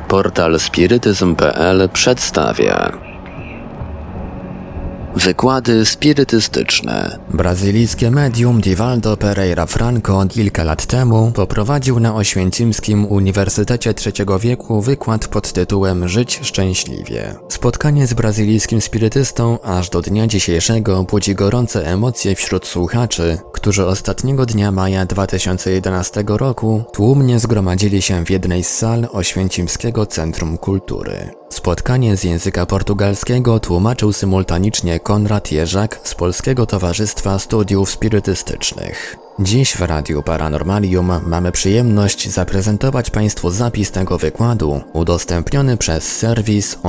Portal spirytyzm.pl przedstawia wykłady spirytystyczne. Brazylijskie medium Divaldo Pereira Franco kilka lat temu poprowadził na Oświęcimskim Uniwersytecie III wieku wykład pod tytułem Żyć szczęśliwie. Spotkanie z brazylijskim spirytystą aż do dnia dzisiejszego budzi gorące emocje wśród słuchaczy, którzy ostatniego dnia maja 2011 roku tłumnie zgromadzili się w jednej z sal Oświęcimskiego Centrum Kultury. Spotkanie z języka portugalskiego tłumaczył symultanicznie Konrad Jerzak z Polskiego Towarzystwa Studiów Spirytystycznych. Dziś w Radiu Paranormalium mamy przyjemność zaprezentować Państwu zapis tego wykładu udostępniony przez serwis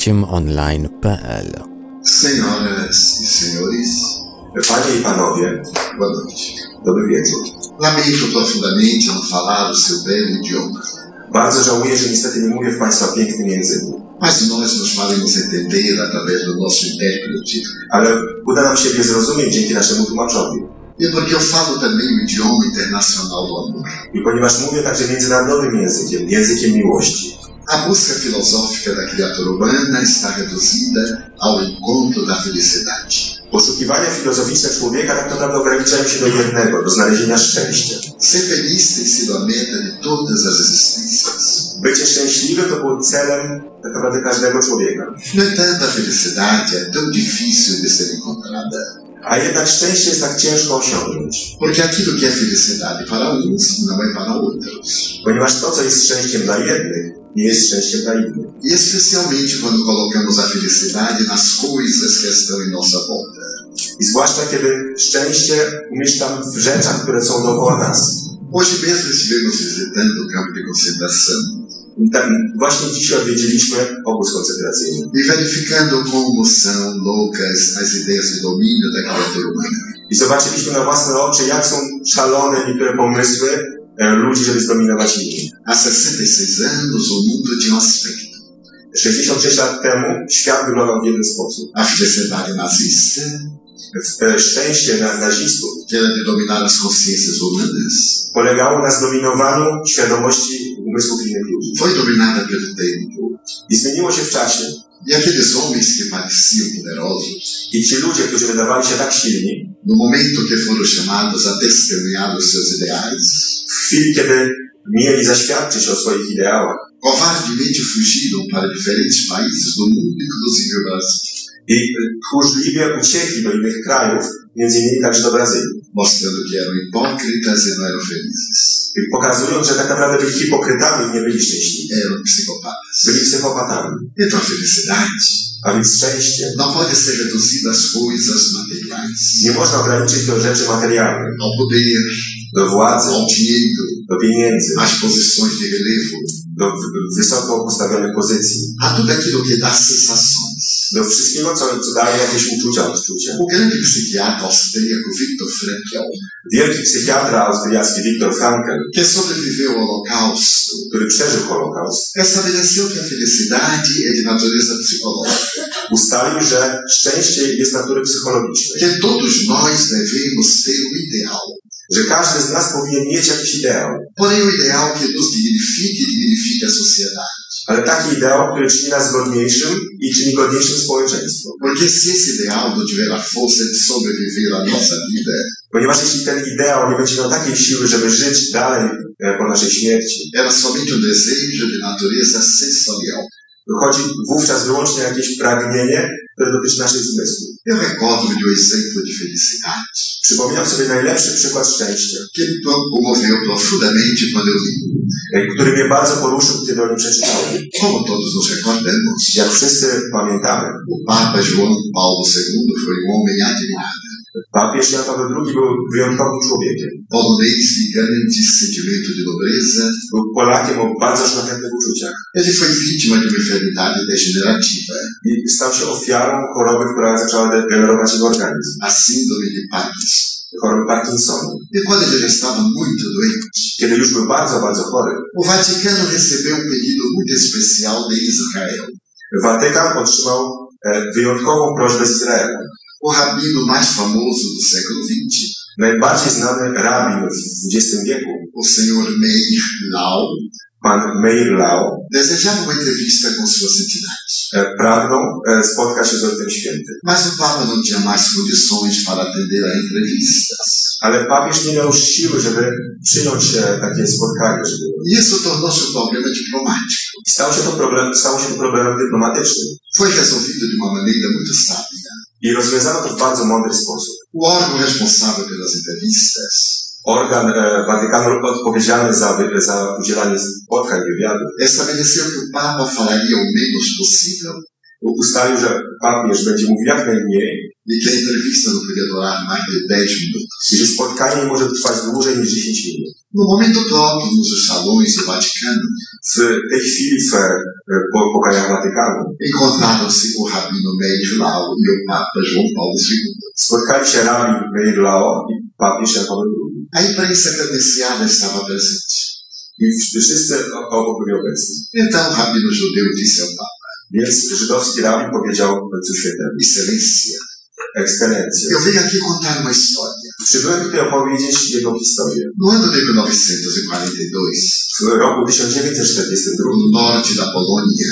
oświęcimonline.pl. Senhoras e senhores, Panie i panowie, boa noite. dobry wieczór. Lamento profundamente não falar o seu belo idioma, Bardzo żałuję, że niestety nie mówię w Państwa pięknym języku, mas nós nos faremos entender através do nosso intérprete. ale uda nam się je zrozumieć dzięki naszemu tłumaczowi. E porque eu falo também o idioma internacional do amor. I ponieważ mówię także międzynarodowym językiem, językiem miłości. A busca filosófica da criatura humana está reduzida ao encontro da felicidade. Poszukiwania filozoficzne człowieka tak naprawdę ograniczają się do jednego, do znalezienia szczęścia. Ser feliz tem sido a meta de todas as existências. Bycie szczęśliwym to był celem tak naprawdę każdego człowieka. No entanto, a felicidade é tão difícil de ser encontrada. A jednak szczęście jest tak ciężko osiągnąć. Porque aquilo que é felicidade para uns não é para outros. Ponieważ to, co jest szczęściem dla jednych, nie jest szczęściem dla innych. E especialmente quando colocamos a felicidade nas coisas que estão em nossa volta. I zwłaszcza kiedy szczęście umieszczam w rzeczach, które są dookoła nas. Hoje mesmo estivemos visitando o campo de concentração Tak, właśnie dzisiaj odwiedziliśmy obóz koncentracyjny. e verificando como são loucas as ideias de domínio da criatura humana. I zobaczyliśmy na własne oczy, jak są szalone niektóre pomysły ludzi, żeby zdominować innych. Há 66 anos o mundo tinha um aspecto. 66 lat temu świat wyglądał w jeden sposób. A felicidade nazista, Szczęście nazistów que era de dominar as consciências humanas, polegało na zdominowaniu świadomości umysłów innych ludzi. foi dominada pelo tempo. I zmieniło się w czasie. E aqueles homens que pareciam poderosos, I ci ludzie, którzy wydawali się tak silni, no momento que foram chamados a testemunhar os seus ideais, w chwili, kiedy mieli zaświadczyć o swoich ideałach, covardemente fugiram para diferentes países do mundo, inclusive o Brasil, i tchórzliwie uciekli do innych krajów, między innymi także do Brazylii. mostrando que eram hipócritas e não eram felizes. I pokazując, że tak naprawdę byli hipokrytami i nie byli szczęśliwi. Eram psicopatas. Byli psychopatami. Então a felicidade A więc szczęście não pode ser reduzida às coisas materiais, nie można ograniczyć do rzeczy materialnych, ao poder, do władzy, ao dinheiro, do pieniędzy, às posições de relevo, do wysoko postawionych pozycji, a tudo aquilo que dá sensações. do wszystkiego, co daje jakieś uczucia, odczucia. O grande psiquiatra austríaco Viktor Frankl, Wielki psychiatra austriacki Viktor Frankl, que sobreviveu ao Holocausto, który przeżył Holokaust, estabeleceu que a felicidade é de natureza psicológica, ustalił, że szczęście jest natury psychologicznej, que todos nós devemos ter um ideal. że każdy z nas powinien mieć jakiś ideał, Porém, o ideal que nos dignifica a sociedade. ale taki ideał, który czyni nas godniejszym i czyni godniejszym społeczeństwo. Porque se esse ideal não tiver a força de sobreviver à nossa vida, Ponieważ jeśli ten ideał nie będzie miał takiej siły, żeby żyć dalej po naszej śmierci, era somente um desejo de natureza sensorial. wychodzi wówczas wyłącznie jakieś pragnienie, które dotyczy naszych zmysłów. Eu recordo-me de um exemplo de felicidade Przypominam sobie najlepszy przykład szczęścia, que me comoveu profundamente quando eu li. który mnie bardzo poruszył, kiedy o nim przeczytałem. Como todos nos recordamos, Jak wszyscy pamiętamy, o Papa João Paulo II foi um homem admirado, papież Jan Paweł II był wyjątkowym człowiekiem. polonês de grande sentimento de nobreza. Był Polakiem o bardzo szlachetnych uczuciach Ele foi vítima de uma enfermidade degenerativa, i stał się ofiarą choroby, która zaczęła degenerować jego organizm. a síndrome de Parkinson. Choroby Parkinsona. E quando ele já estava muito doente, Kiedy już był bardzo, bardzo chory, o Vaticano recebeu um pedido muito especial de Israel. Watykan otrzymał wyjątkową prośbę z Izraela. O rabino mais famoso do século XX, Najbardziej znany rabin w XX wieku, o senhor Meir Lau, pan Meir Lao, desejava uma entrevista com Sua Santidade. pragnął spotkać się z Ojcem Świętym. Mas o Papa não tinha mais condições para atender a entrevistas. Ale papież nie miał już siły, żeby przyjąć takie spotkanie. E isso tornou-se um problema diplomático. I stało się to problemem dyplomatycznym. Foi resolvido de uma maneira muito sábia. I rozwiązano to w bardzo mądry sposób. O órgão responsável pelas entrevistas Organ Watykanu odpowiedzialny za udzielanie spotkań, wywiadów, estabeleceu que o Papa falaria o menos possível ustalił, że papież będzie mówił jak najmniej e que a entrevista não podia durar mais de 10 minutos. i że spotkanie nie może trwać dłużej niż 10 minut. No momento próprio, nos salões do Vaticano, W tej chwili w pokojach Watykanu encontraram-se o rabino Meir Lao e o Papa João Paulo II. spotkali się rabin Meir Lao i papież Jan Paweł II. A imprensa credenciada estava presente. I wszyscy obok byli obecni. Então o rabino judeu disse ao Papa: Więc żydowski rabin powiedział Ojcu Świętemu: Excelência, Ekscelencjo, eu venho aqui contar uma história. przybyłem tutaj opowiedzieć jego historię. No ano de 1942, W roku 1942 no norte da Polônia,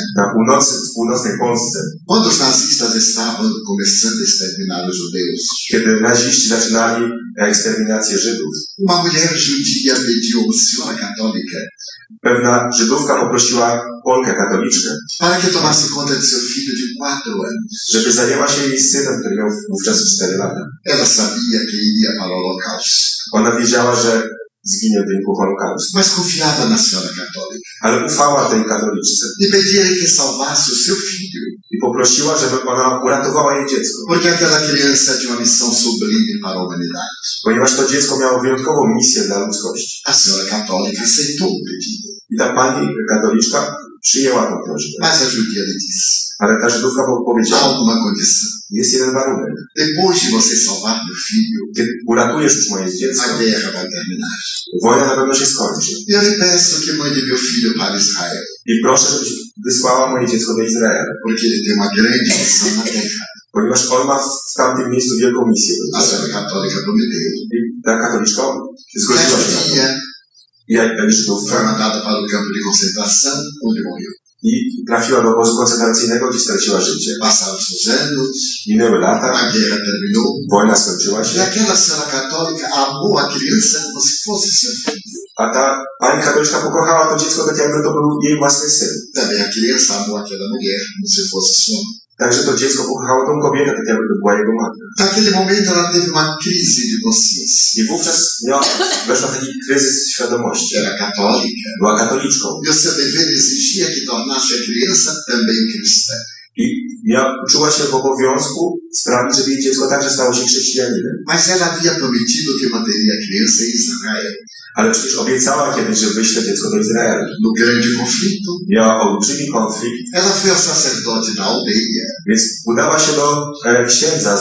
w północnej Polsce, quando os nazistas estavam começando a exterminar os judeus, kiedy naziści zaczynali eksterminację Żydów, uma mulher judia pediu a uma senhora católica pewna Żydówka poprosiła Polkę katoliczkę, para que tomasse conta de seu filho de 4 anos. żeby zajęła się jej synem, który miał wówczas 4 lata. Ela sabia que iria para o Holocausto, Ona wiedziała, że zginie w wyniku Holokaustu, mas confiava na senhora católica ale ufała tej katoliczce e pedia que salvasse o seu filho, i poprosiła, żeby ona uratowała jej dziecko, porque aquela criança tinha uma missão sublime para a humanidade. ponieważ to dziecko miało wyjątkową misję dla ludzkości. A senhora católica aceitou o pedido, I ta pani katoliczka przyjęła tę prośbę. mas a judia lhe disse: Ale ta Żydówka há powiedziała: alguma condição. jest jeden warunek. Depois de você salvar meu filho, Kiedy uratujesz już moje dziecko, a guerra vai terminar. wojna na pewno się skończy. E eu le peço que mande meu filho para Israel, I proszę, żebyś wysłała moje dziecko do Izraela, porque ele tem uma grande missão na terra. ponieważ on ma w tamtym miejscu wielką misję. A senhora católica prometeu. I ta katoliczka E zgodziła a się na to. judia I jak foi Żydówka mandada para o campo de concentração, onde morreu. i trafiła do obozu koncentracyjnego, gdzie straciła życie. Passaram-se os anos, Minęły lata, a guerra terminou, wojna skończyła e się, aquela senhora católica amou a criança como se fosse seu filho. a ta pani katoliczka pokochała to dziecko tak, jakby to był jej własny syn. Também a criança amou aquela mulher como se fosse sua mãe. Także to dziecko pokochało tą kobietę, tak jakby to była jego matka. Naquele momento ela teve uma crise de consciência. I wówczas weszła w taki kryzys świadomości. Era católica. Była katoliczką E o seu dever exigia que tornasse a criança também cristã. i czuła się w obowiązku sprawić, żeby jej dziecko także stało się chrześcijaninem. Mas ela havia prometido que manteria a criança em Israel. Ale przecież obiecała kiedyś, że wyśle dziecko do Izraela. No grande conflito, Miała olbrzymi konflikt, ela foi ao sacerdote da aldeia więc udała się do księdza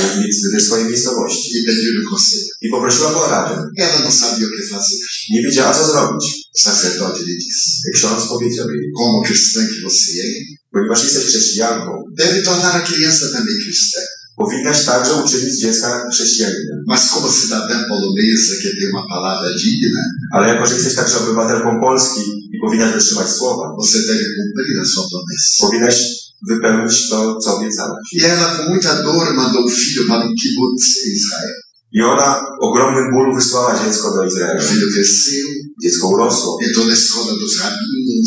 ze swojej miejscowości e pediu-lhe conselho. i poprosiła go o radę. Ela não sabia o que fazer. Nie wiedziała, co zrobić. O sacerdote lhe disse: Ksiądz powiedział jej: como cristã que você é, ponieważ jesteś chrześcijanką, deve tornar a criança também cristã. powinnaś także uczynić dziecka chrześcijaninem. Mas como cidadã polonesa que tem uma palavra digna, Ale jako, że jesteś także obywatelką Polski i powinnaś dotrzymać słowa, você deve cumprir a sua promessa. powinnaś wypełnić to, co obiecałaś. E ela, com muita dor, mandou o filho para um kibbutz em Israel. I ona w ogromnym bólu wysłała dziecko do O Izraela. filho cresceu, Dziecko urosło, entrou na escola dos rabinos.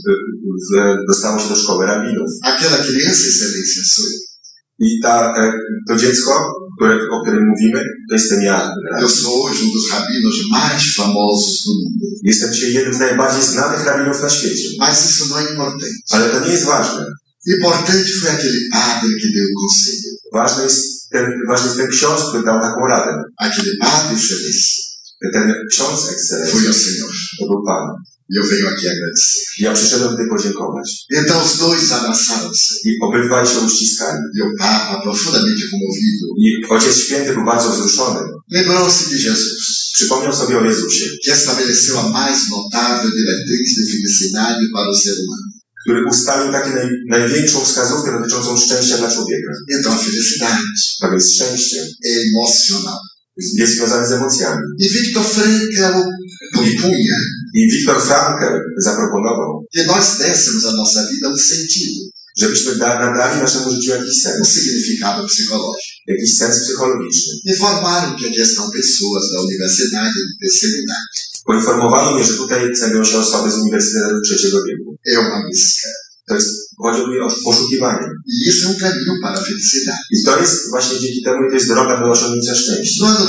dostało się do szkoły rabinów. Aquela criança, excelência, sou eu. I to dziecko, o którym mówimy, to jestem ja. Eu sou hoje um dos rabinos mais famosos do mundo. Jestem dzisiaj jednym z najbardziej znanych rabinów na świecie. Mas isso não é importante. Ale to nie jest ważne. Importante foi aquele padre que deu o conselho. Ważny jest ten ksiądz, który dał taką radę. Aquele padre, excelência, Ten ksiądz foi o ekscelencji Senhor. to był Pan. E eu venho aqui agradecer. Ja przyszedłem tutaj podziękować. Então os dois abraçaram-se. I obydwaj się uściskali. E o Papa, profundamente comovido, I Ojciec Święty był bardzo wzruszony. lembrou-se de Jesus, Przypomniał sobie o Jezusie, que estabeleceu a mais notável diretriz de felicidade para o ser humano. który ustalił taką największą wskazówkę dotyczącą szczęścia dla człowieka. Então a felicidade A więc szczęście é emocional. jest związane z emocjami. E Victor Frankl propunha I Viktor Frankl zaproponował, que nós dessemos à nossa vida um sentido, żebyśmy nadali naszemu życiu jakiś um sens. significado psicológico. Jakiś sens psychologiczny. Informaram que aqui estão pessoas da universidade de terceira idade. Poinformowano mnie, że tutaj znajdują się osoby z Uniwersytetu Trzeciego Wieku. É uma busca. Chodzi mi o poszukiwanie. E isso é um caminho para a felicidade. I to jest właśnie dzięki temu, to jest droga do osiągnięcia szczęścia. No ano de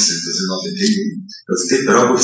1991, W tym roku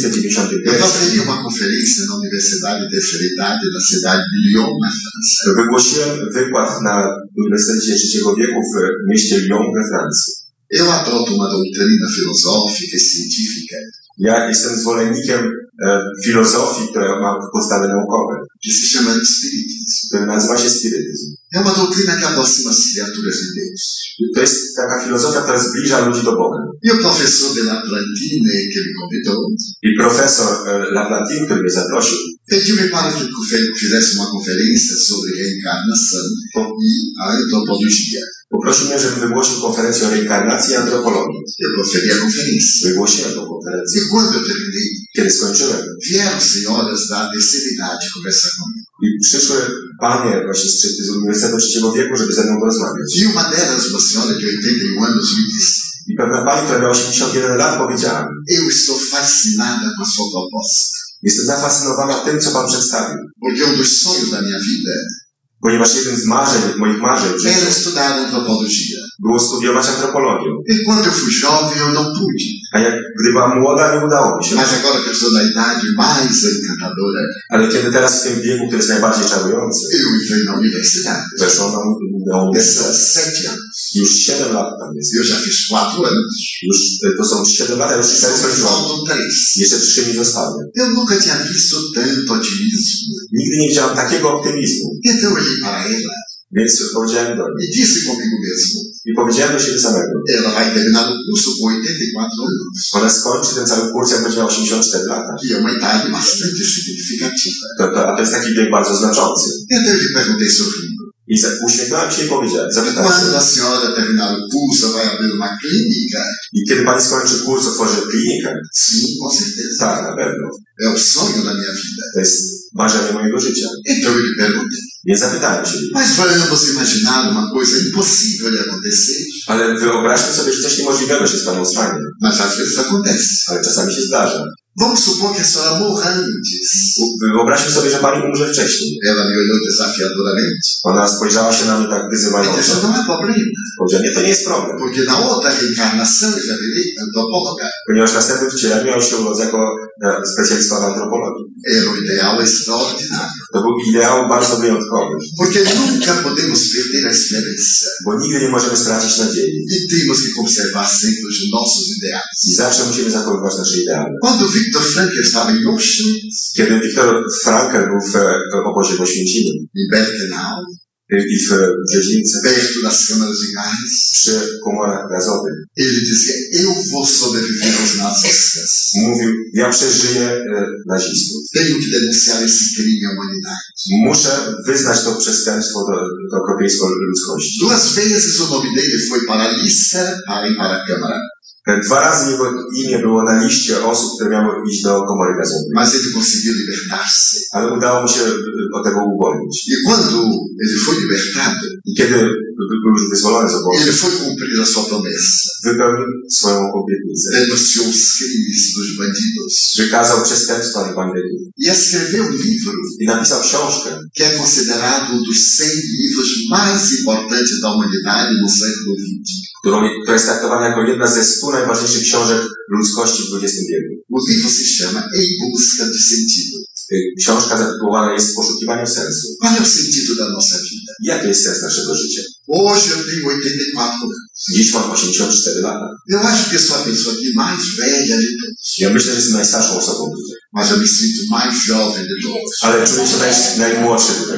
1991 eu oferi uma conferência na Universidade de Terceira Idade da cidade de Lyon, na França. wygłosiłem wykład na Uniwersytecie Trzeciego Wieku w mieście Lyon we Francji. Eu adoto uma doutrina filosófica e científica Ja jestem zwolennikiem filozofii, która ma podstawy naukowe, que se chama Espiritismo. który nazywa się spirytyzm. É uma doutrina que aproxima as criaturas de Deus. To jest taka filozofia, która zbliża ludzi do Boga. E o professor de Laplantine, que me convidou, I profesor Laplantine, który mnie zaprosił, pediu-me para que fizesse uma conferência sobre reencarnação e a antropologia. poprosił mnie, żebym wygłosił konferencję o reinkarnacji i antropologii. Eu proferi a conferência. Wygłosiłem tę konferencję. E quando eu terminei, Kiedy skończyłem, vieram senhoras da terceira idade conversar comigo. i przyszły panie właśnie z Uniwersytetu Trzeciego Wieku, żeby ze mną porozmawiać. E uma delas, uma senhora de 81 anos, me disse: I pewna pani, która miała 81 lat, powiedziała mi, eu estou fascinada com a sua proposta, jestem zafascynowana tym, co pan przedstawił, porque um dos sonhos da minha vida ponieważ jeden z moich marzeń w życiu era estudar antropologia. było studiować antropologię. E quando eu fui jovem, eu não pude. A gdy byłam młoda, nie udało mi się. Mas agora que eu estou na idade mais encantadora, Ale kiedy teraz w tym wieku, który jest najbardziej czarujący, eu entrei na universidade. weszłam na São uniwersytet. 7 anos. Już 7 lat tam jest. Eu já fiz 4 anos. Już, to są 7 lat, a już 4 skończyłam. Faltam 3. Jeszcze 3 mi zostały. Eu nunca tinha visto tanto otimismo. Nigdy nie widziałam takiego optymizmu. Então eu olhei para ela Więc powiedziałem do niej. e disse comigo mesmo: I powiedziałem do siebie samego. ela vai terminar o curso com 84 anos, Ona skończy ten cały kurs, jak będzie miała 84 lata. que é uma idade bastante significativa. A to jest taki wiek bardzo znaczący. Então eu lhe perguntei sorrindo: I uśmiechnąłem się i powiedziałem, zapytałem quando się. a senhora terminar o curso, vai abrir uma clínica? I kiedy pani skończy kurs, otworzy klinikę? Sim, com certeza. Tak, na pewno. É o sonho da minha vida. To jest marzenie mojego życia. Então eu lhe perguntei: Więc zapytałem się. mas vamos imaginar uma coisa impossível de acontecer? Ale wyobraźmy sobie, że coś niemożliwego się z panią stanie. Mas às vezes acontece. Ale czasami się zdarza. Vamos supor que a senhora morra antes. Wyobraźmy sobie, że pani umrze wcześniej. Ela me olhou desafiadoramente. Ona spojrzała się na mnie tak E wyzywająco. disse: não há problema, Powiedziała, nie, to nie jest problem. porque na outra reencarnação eu já virei antropóloga. Ponieważ w następnym wcieleniu miał się urodzić jako specjalista w antropologii. Era um ideal extraordinário. To był ideał bardzo wyjątkowy. Porque nunca podemos perder a esperança. Bo nigdy nie możemy stracić nadziei. E temos que conservar sempre os nossos ideais. I zawsze musimy zachowywać nasze ideały. Quando Viktor Frankl estava em Auschwitz, Kiedy Viktor Frankl był w obozie w Oświęcimiu em Birkenau, i w Brzeźnicy, perto das câmaras de gás, przy komorach gazowych, ele dizia: eu vou sobreviver aos nazistas. mówił, ja przeżyję nazistów. Tenho que denunciar esse crime à humanidade. Muszę wyznać to przestępstwo do okropieństwa ludzkości. 2 vezes o nome dele foi para a lista para ir para a Câmara. 2 razy jego imię było na liście osób, które miały iść do komory gazowej. Mas ele conseguiu libertar-se. Ale udało mu się od tego uwolnić. E quando ele foi libertado, I kiedy był już wyzwolony z obozu, ele foi cumprir a sua promessa. wypełnił swoją obietnicę. Denunciou os crimes dos bandidos. Wykazał przestępstwa i bandytów. E escreveu um livro I napisał książkę, que é considerado um dos 100 livros mais importantes da humanidade no século XX. która jest traktowana jako jedna ze 100 najważniejszych książek ludzkości w XX wieku. O livro se chama Em Busca do Sentido. Książka zatytułowana jest W poszukiwaniu sensu. Qual é o sentido da nossa vida? Jaki jest sens naszego życia? Hoje eu tenho 84 anos. Dziś mam 84 lata. Eu acho que sou a pessoa aqui mais velha de todos. Ja myślę, że jestem najstarszą osobą tutaj. Mas eu me sinto mais jovem de todos. Ale czuję się najmłodszy tutaj.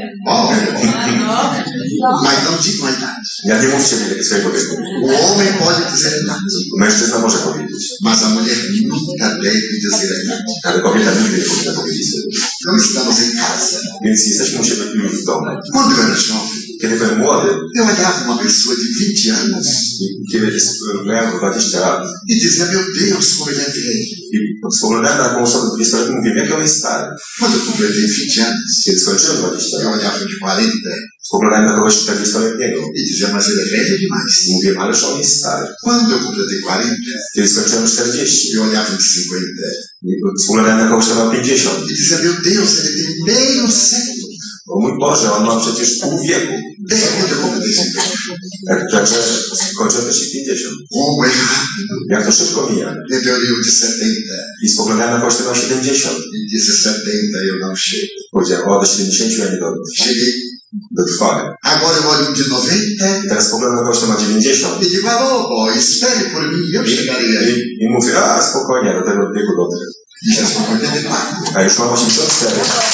Ó, mas não digo a idade. Ja nie mówcie mi swojego wieku. O homem pode dizer a idade, Mężczyzna może powiedzieć, mas a mulher nunca deve dizer a idade. ale kobieta nigdy nie powinna powiedzieć sobie. Não estamos em casa. Więc jesteśmy u siebie w domu. Quando eu era jovem, Kiedy byłem młody, eu olhava uma pessoa de 20 anos kiedy miałem 20 lat e dizia, meu Deus, como ele é velho. i spoglądałem na taką osobę 20-letnią i mówiłem, jaki on jest stary. Quando eu completei 20 anos, Kiedy skończyłem 20 eu lat, olhava de 40 spoglądałem na kogoś 40-letniego e dizia, mas ele é velho demais. i mówiłem, ależ on jest stary. Quando eu completei 40, Kiedy skończyłem 40, eu olhava de 50 spoglądałem na kogoś, kto ma 50. e dizia, meu Deus, ele tem meio século. O mój Boże, on ma przecież pół wieku. De repente eu completei 50. Także skończyłem też i 50. Como é rápido. Jak to szybko mija. Então eu li o de 70 I spoglądałem na kogoś, kto ma 70. e disse 70 eu não chego. Powiedziałem, o, do 70 ja nie dojdę. Cheguei. Dotrwałem. Agora eu olho um de 90 I teraz spoglądam na kogoś, kto ma 90. e digo, alô, boy, espere por mim, eu chegarei aí. I mówię, a spokojnie, do tego wieku dotrę. E já sou 84. A już mam 84.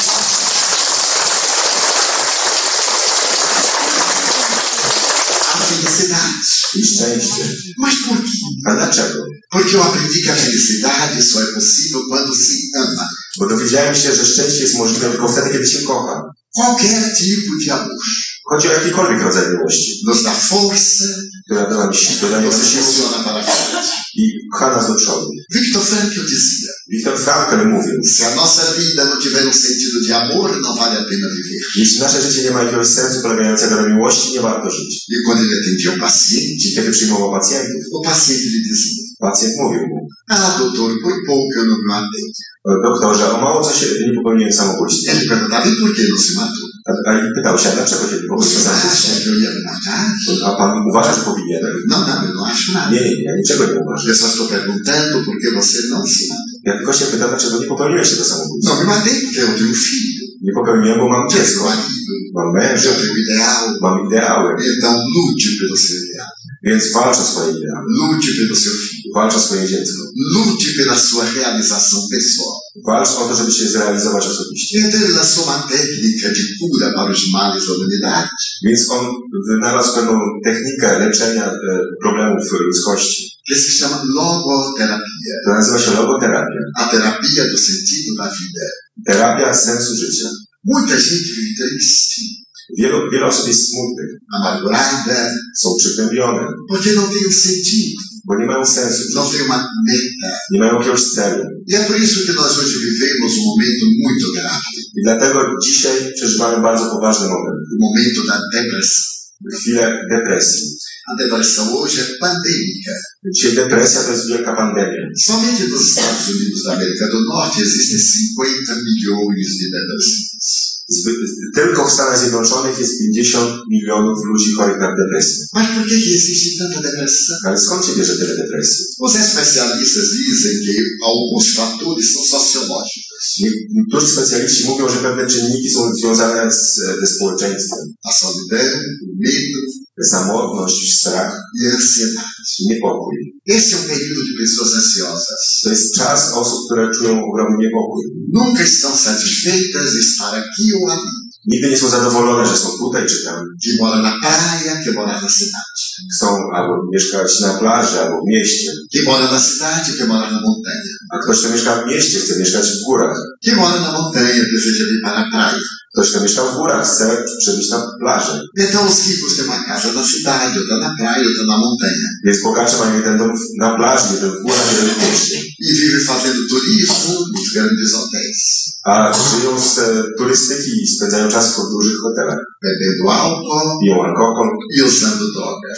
A felicidade. I szczęście. Mas por quê? A dlaczego? Porque eu aprendi que a felicidade só é possível quando se ama. Bo dowiedziałem się, że szczęście jest możliwe tylko wtedy, kiedy się kocha. Qualquer tipo de amor Chodzi o jakikolwiek rodzaj miłości, nos da força, która daje nam nos siłę impulsiona para frente. i pcha nas do przodu. Victor Frankl dizia, Wiktor Frankl mówił, se a nossa vida não tiver um sentido de amor, não vale a pena viver. jeśli nasze życie nie ma jakiegoś sensu polegającego na miłości, nie warto żyć. E quando ele atendia o paciente, I kiedy przyjmował pacjentów, o paciente lhe dizia, pacjent mówił mu, ah, doutor, por pouco eu não me matei. doktorze, o mało co się nie popełniłem samobójstwa. Ele perguntava, e por que não se matou? A i pytał się, a dlaczego się nie popełniłem Você samobójstwa? acha que eu ia me matar? A pan uważa, że powinienem? Não, não, eu não acho nada. Nie, ja niczego nie uważam. Eu só estou perguntando por que você não se matou. Ja tylko się pytam, dlaczego nie popełniłeś tego samobójstwa. Não me matei porque eu tenho um filho, Nie popełniłem, bo mam tenho um dziecko, marido, mam męża, eu tenho um ideal. mam ideały, Então lute pelo seu ideal. więc walcz o swoje ideały. Lute pelo seu filho. Walcz o swoje dziecko. Lute pela sua realização pessoal. Walcz o to, żeby się zrealizować osobiście. Então ele lançou uma técnica de cura para os males da humanidade. Więc on wynalazł pewną technikę leczenia problemów ludzkości. Que se chama logoterapia. To nazywa się logoterapia. A terapia do sentido da vida. Terapia sensu życia. Muita gente vive triste, Wiele osób jest smutnych, amargurada, są przygnębione, porque não tem um sentido, bo nie mają sensu, não tem uma meta. nie mają jakiegoś celu. E é por isso que nós hoje vivemos um momento muito grave, I dlatego dzisiaj przeżywamy bardzo poważny moment. o momento da depressão. Chwilę depresji. A depressão hoje é pandêmica. Dzisiaj depresja to jest wielka pandemia. Somente nos Estados Unidos da América do Norte existem 50 milhões de depressivos. Tylko w Stanach Zjednoczonych jest 50 milionów ludzi chorych na depresję. Mas por que existe tanta depressão? Ale skąd się bierze tyle depresji? Os especialistas dizem que alguns fatores são sociológicos. Niektórzy specjaliści mówią, że pewne czynniki są związane ze społeczeństwem. A solidão, o medo Samotność, strach e a ansiedade. i niepokój. Esse é um período de pessoas ansiosas. To jest czas osób, które czują ogromny niepokój. Nunca estão satisfeitas de estar aqui ou ali. Nigdy nie są zadowolone, że są tutaj czy tam. Que mora na praia, que mora na cidade. Chcą albo mieszkać na plaży, albo w mieście. Que mora na cidade, que mora na montanha. A ktoś, kto mieszka w mieście, chce mieszkać w górach. Que mora na montanha, deseja vir para a praia. Ktoś, kto mieszka w górach, chce przebyć na plaży. Então os ricos têm uma casa na cidade, outra na praia, outra na montanha. Więc bogacze mają jeden dom na plaży, jeden w górach, jeden w mieście. E vivem fazendo turismo nos grandes hotéis. A żyją z turystyki i spędzają czas w dużych hotelach. Bebendo álcool Piją alkohol, e usando droga.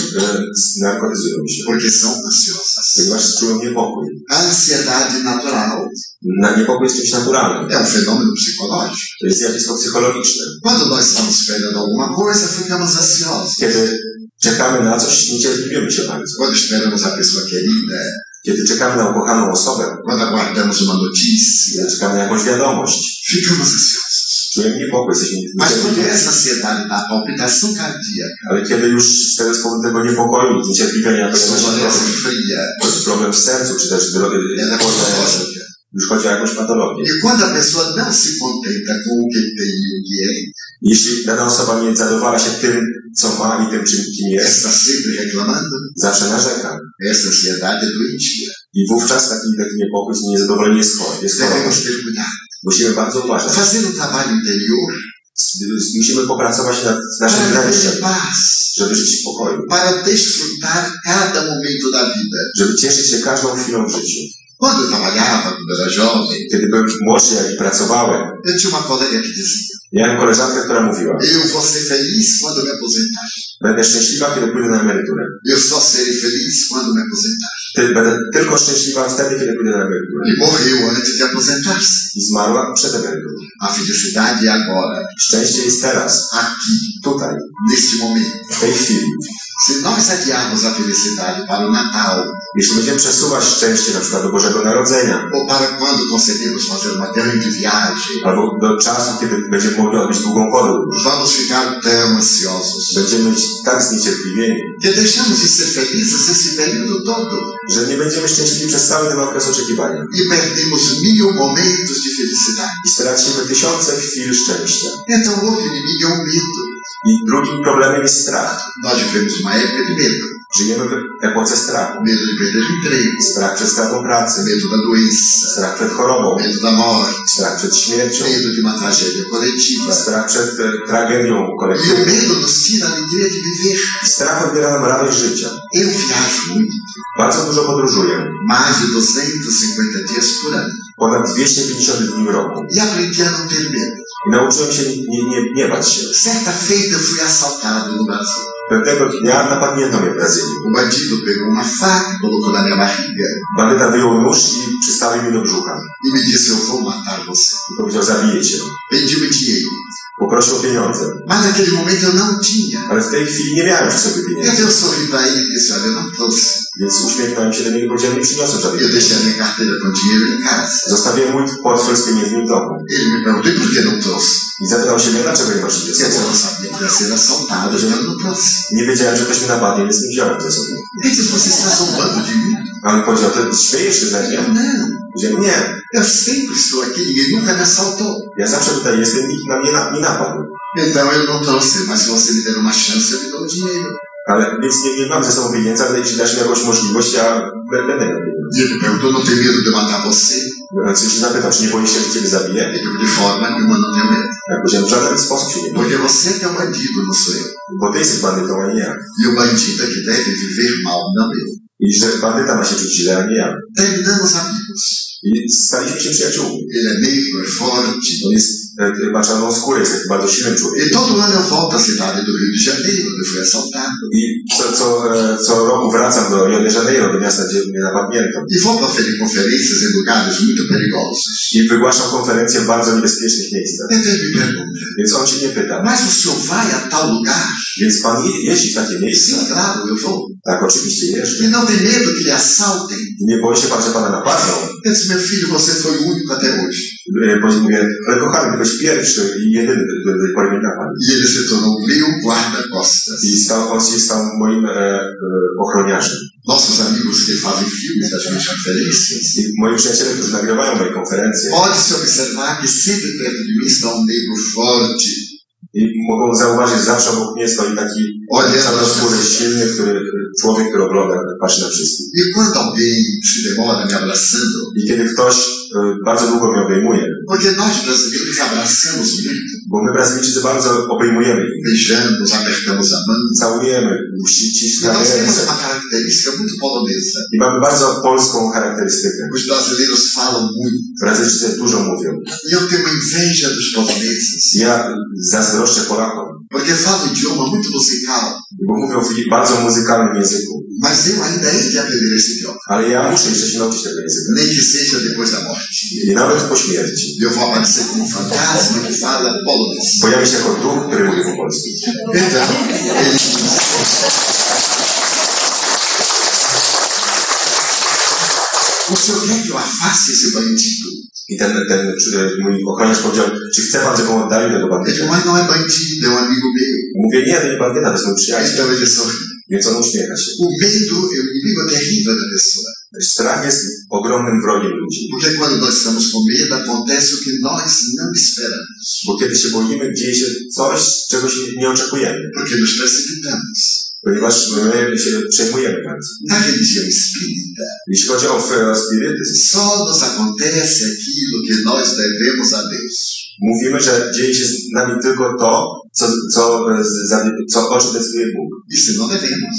narkotyzują się. Porque são ansiosas. Ponieważ czują niepokój. A ansiedade natural Niepokój jest czymś naturalnym. é um fenômeno psicológico. To jest zjawisko psychologiczne. Quando nós estamos esperando alguma coisa, ficamos ansiosos. Kiedy czekamy na coś, niecierpliwimy się bardzo. Quando esperamos a pessoa querida, Kiedy czekamy na ukochaną osobę, quando aguardamos uma notícia, kiedy czekamy na jakąś wiadomość, ficamos ansiosos. czujemy niepokój, jesteśmy Mas quando niecierpliwi. essa ansiedade dá palpitação cardíaca, Ale kiedy już z tego powodu niepokoju, niecierpliwienia pojawia się sonolência problem, fria, problem w sercu, czy też ela é patológica. już chodzi o jakąś patologię. E quando a pessoa não se contenta com o que tem e o que é, Jeśli dana osoba nie zadowala się tym, co ma i tym, kim jest, está sempre reclamando, zawsze narzeka. essa ansiedade é doentia. I wówczas taki niepokój, niezadowolenie jest chore. Devemos ter cuidado. Musimy bardzo uważać. Fazer um trabalho interior Musimy popracować nad naszym para wnętrzem, viver paz, żeby żyć w pokoju, para desfrutar cada momento da vida. żeby cieszyć się każdą chwilą w życiu. Quando eu trabalhava, quando era jovem, Kiedy byłem młodszy, jak i pracowałem, eu tinha uma colega que dizia: miałem koleżankę, która mówiła: eu vou ser feliz quando eu me aposentar. będę szczęśliwa, kiedy pójdę na emeryturę. Eu só serei feliz quando me aposentar. Będę tylko szczęśliwa wtedy, kiedy pójdę na emeryturę. E morreu antes de aposentar-se. I zmarła przed emeryturą. A felicidade é agora, Szczęście jest teraz, aqui, tutaj, neste momento. w tej chwili. Se nós adiarmos a felicidade para o Natal, Jeśli będziemy przesuwać szczęście na przykład do Bożego Narodzenia, ou para quando conseguirmos fazer uma grande viagem, albo do czasu, kiedy będziemy mogli odbyć długą podróż, vamos ficar tão ansiosos będziemy być tak zniecierpliwieni, que deixamos de ser felizes esse período todo że nie będziemy szczęśliwi przez cały ten okres oczekiwania. e perdemos 1000 momentos de felicidade. I stracimy tysiące chwil szczęścia. Então, o outro inimigo é o medo. I drugim problemem jest strach. Nós vivemos uma época de medo. Żyjemy w epoce strachu. Medo de perder o emprego, Strach przed stratą pracy, medo da doença, strach przed chorobą, medo da morte, strach przed śmiercią, medo de uma tragédia coletiva. strach przed tragedią E o kolektywną. medo nos tira a alegria de viver. I strach odbiera nam radość życia. Eu viajo muito, Bardzo dużo podróżuję. mais de 250 dias por ano. Ponad 250 dni w roku. E aprendi a não ter medo. I nauczyłem się nie bać się. Certa feita fui assaltado no Brasil. Pewnego dnia napadnięto mnie w Brazylii. O bandido pegou uma faca e colocou na minha barriga Bandyta wyjął nóż i przystawił mi do brzucha. e me disse: eu vou matar você. I powiedział: zabiję cię. Pediu-me dinheiro, Poprosił o pieniądze. mas naquele momento eu não tinha. Ale w tej chwili nie miałem przy sobie pieniędzy. Então eu sorri para ele e disse: olha, eu não trouxe. Więc uśmiechnąłem się do niego i powiedziałem: nie przyniosłem żadnych Eu pieniędzy. deixei a minha carteira com dinheiro em casa. Zostawiłem mój portfel z pieniędzmi w domu. Ele me perguntou: e por que não trouxe? I zapytał się mnie, dlaczego nie masz nic ze Eu sobą. não sabia que ia ser assaltado, então eu não trouxe. Nie wiedziałem, że ktoś mnie napadnie, więc nie wziąłem ze sobą. Ele disse: você está zombando de mim? A on powiedział: ty śmiejesz się ze mnie? Eu não. Powiedziałem: nie. Eu sempre estou aqui, ninguém nunca me assaltou. Ja zawsze tutaj jestem, nikt na mnie nie napadł. Então eu não trouxe, mas se você me der uma chance, eu me dou o dinheiro. Ale więc nie mam ze sobą pieniędzy, ale jeśli dasz mi jakąś możliwość, ja będę miał pieniądze. E ele perguntou: não tem medo de eu matar você? Więc się zapytał, czy nie boisz się, że ciebie zabiję? Eu de forma nenhuma não tenho medo. Ja powiedziałem: w żaden sposób się nie boję. Porque você é que é o bandido, não sou eu. Bo ty jesteś bandytą, a nie ja. E o bandido é que deve viver mal, não eu. I że bandyta ma się czuć źle, a nie ja. Terminamos amigos. I staliśmy się przyjaciółmi. Ele é negro, é forte. On jest, ma czarną skórę, jest taki bardzo silnym człowiekiem. E todo ano eu volto à cidade do Rio de Janeiro, onde fui assaltado. I co roku wracam do Rio de Janeiro, do miasta, gdzie mnie napadnięto. E vou proferir conferências em lugares muito perigosos. I wygłaszam konferencje w bardzo niebezpiecznych miejscach. Então ele me pergunta: Więc on się nie pyta. mas o senhor vai a tal lugar? Więc pan jeździ w takie miejsca? Sim, claro, eu vou. Tak, oczywiście jeżdżę. E não tem medo que lhe assaltem? I nie boi się pan, że pana napadną? Eu disse: meu filho, você foi o único até hoje. Mówię: ale kochany, ty byłeś pierwszy i jedyny do tej pory mnie napadł. E ele se tornou meu guarda-costas. I on się stał moim ochroniarzem. Nossos amigos que fazem filmes das minhas conferências, I moi przyjaciele, którzy nagrywają moje konferencje, pode-se observar que sempre perto de mim está um negro forte, i mogą zauważyć, że zawsze obok mnie stoi taki czarnoskóry, silny człowiek, który ogląda, patrzy na wszystkich. e quando alguém se demora me abraçando, I kiedy ktoś bardzo długo mnie obejmuje, porque nós brasileiros abraçamos muito, bo my Brazylijczycy bardzo obejmujemy ich, beijamos, apertamos a mão, całujemy, e ściskamy nós temos ręce. uma característica muito polonesa. I mamy bardzo polską charakterystykę. Os brasileiros falam muito, Brazylijczycy dużo mówią. e eu tenho uma inveja dos poloneses, Ja zazdroszczę Polakom, porque falam um idioma muito musical, bo mówią w bardzo muzykalnym języku. mas eu ainda hei de aprender esse idioma, Ale ja muszę jeszcze się nauczyć tego języka. nem que seja depois da morte. I nawet po śmierci. Eu vou aparecer como um fantasma que fala polonês. Pojawi się jako duch, który mówi po polsku. Então, ele diz: o senhor quer que eu afaste esse bandido? I ten mój ochroniarz powiedział: czy chce pan, żebym oddalił tego Ele bandytę? falou: mas não é bandido, é um amigo meu. Mówię: nie, to nie bandyta, to jest mój przyjaciel. Então ele sorri. Więc on uśmiecha się. O medo é o inimigo terrível da pessoa. Strach jest ogromnym wrogiem ludzi. Porque quando nós estamos com medo, acontece o que nós não esperamos. Bo kiedy się boimy, dzieje się coś, czego się nie oczekujemy. Porque nos precipitamos. Ponieważ my się przejmujemy bardzo. Na religião espírita, Jeśli chodzi o spirytyzm, só nos acontece aquilo que nós devemos a Deus. Mówimy, że dzieje się z nami tylko to, o czym decyduje Bóg. E se não devemos,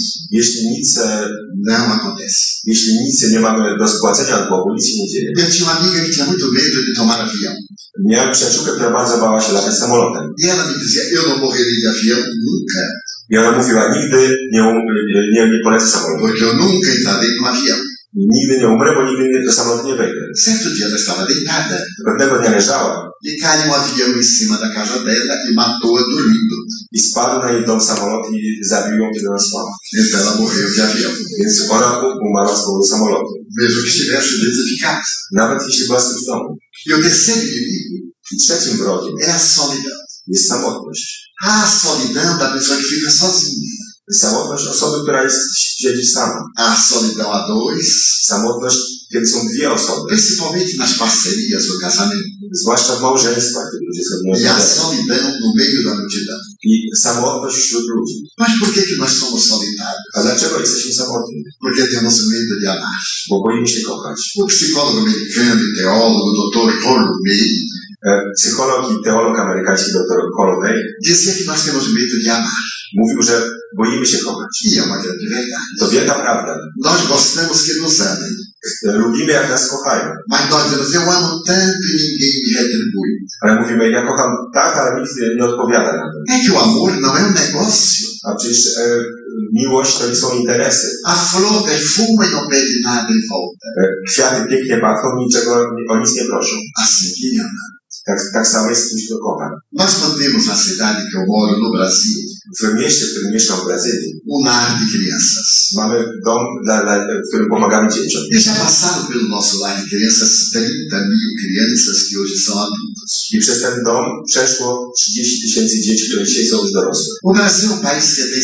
não acontece. Jeśli nic nie mamy do spłacenia od Bogu, nic się nie dzieje. Eu tinha uma amiga que tinha muito medo de tomar avião. Miałem przyjaciółkę, która bardzo bała się latać samolotem. E ela me dizia, eu não morreria de avião nunca, I ona mówiła, nigdy nie polecę samolotu. porque eu nunca entrarei num avião. Nigdy nie umrę, bo nigdy do samolotu nie wejdę. Certo dia ela estava deitada Pewnego dnia leżała e caiu um avião em cima da casa dela e matou-a dormindo. i spadł na jej dom samolot i zabił ją, kiedy ona spała. Então ela morreu de avião. Więc ona umarła z powodu samolotu. Mesmo que estivesse dentro de casa. Nawet jeśli była z tym w domu. E o terceiro inimigo I trzecim wrogiem é a solidão. jest samotność. A solidão da pessoa que fica sozinha. Samotność osoby, która siedzi sama. A solidão a dois, Samotność, kiedy są dwie osoby. principalmente nas parcerias do casamento. Zwłaszcza w małżeństwach, kiedy ludzie są E a młodzi. solidão no meio da multidão. I samotność wśród ludzi. Mas por que nós somos solitários? A dlaczego jesteśmy samotni? Porque temos medo de amar. Bo boimy się kochać. O psicólogo americano e teólogo, Dr. Holloway, Psycholog i teolog amerykański dr Holloway dizia que nós temos medo de amar. mówił, że boimy się kochać. E é uma grande verdade. To wielka prawda. Nós gostamos que nos amem. Lubimy, jak nas kochają. Mas nós dizemos, eu amo tanto e ninguém me retribui. Ale mówimy, ja kocham tak, ale nikt nie odpowiada na to. É que o amor não é um negócio. A przecież miłość to nie są interesy. A flor perfuma e não pede nada em volta. Kwiaty pięknie pachną, o nic nie proszą. Assim que ama. Tak samo jest z kimś, kto kocha. Nós mantemos na cidade que eu moro, no Brasil, W mieście, w którym mieszkam w Brazylii, lar de crianças. mamy dom, w którym pomagamy dzieciom. E já passaram pelo nosso lar de crianças 30.000 crianças que hoje são adultos. I przez ten dom przeszło 30 000 dzieci, które dzisiaj są już dorosłe. O Brasil é um país que tem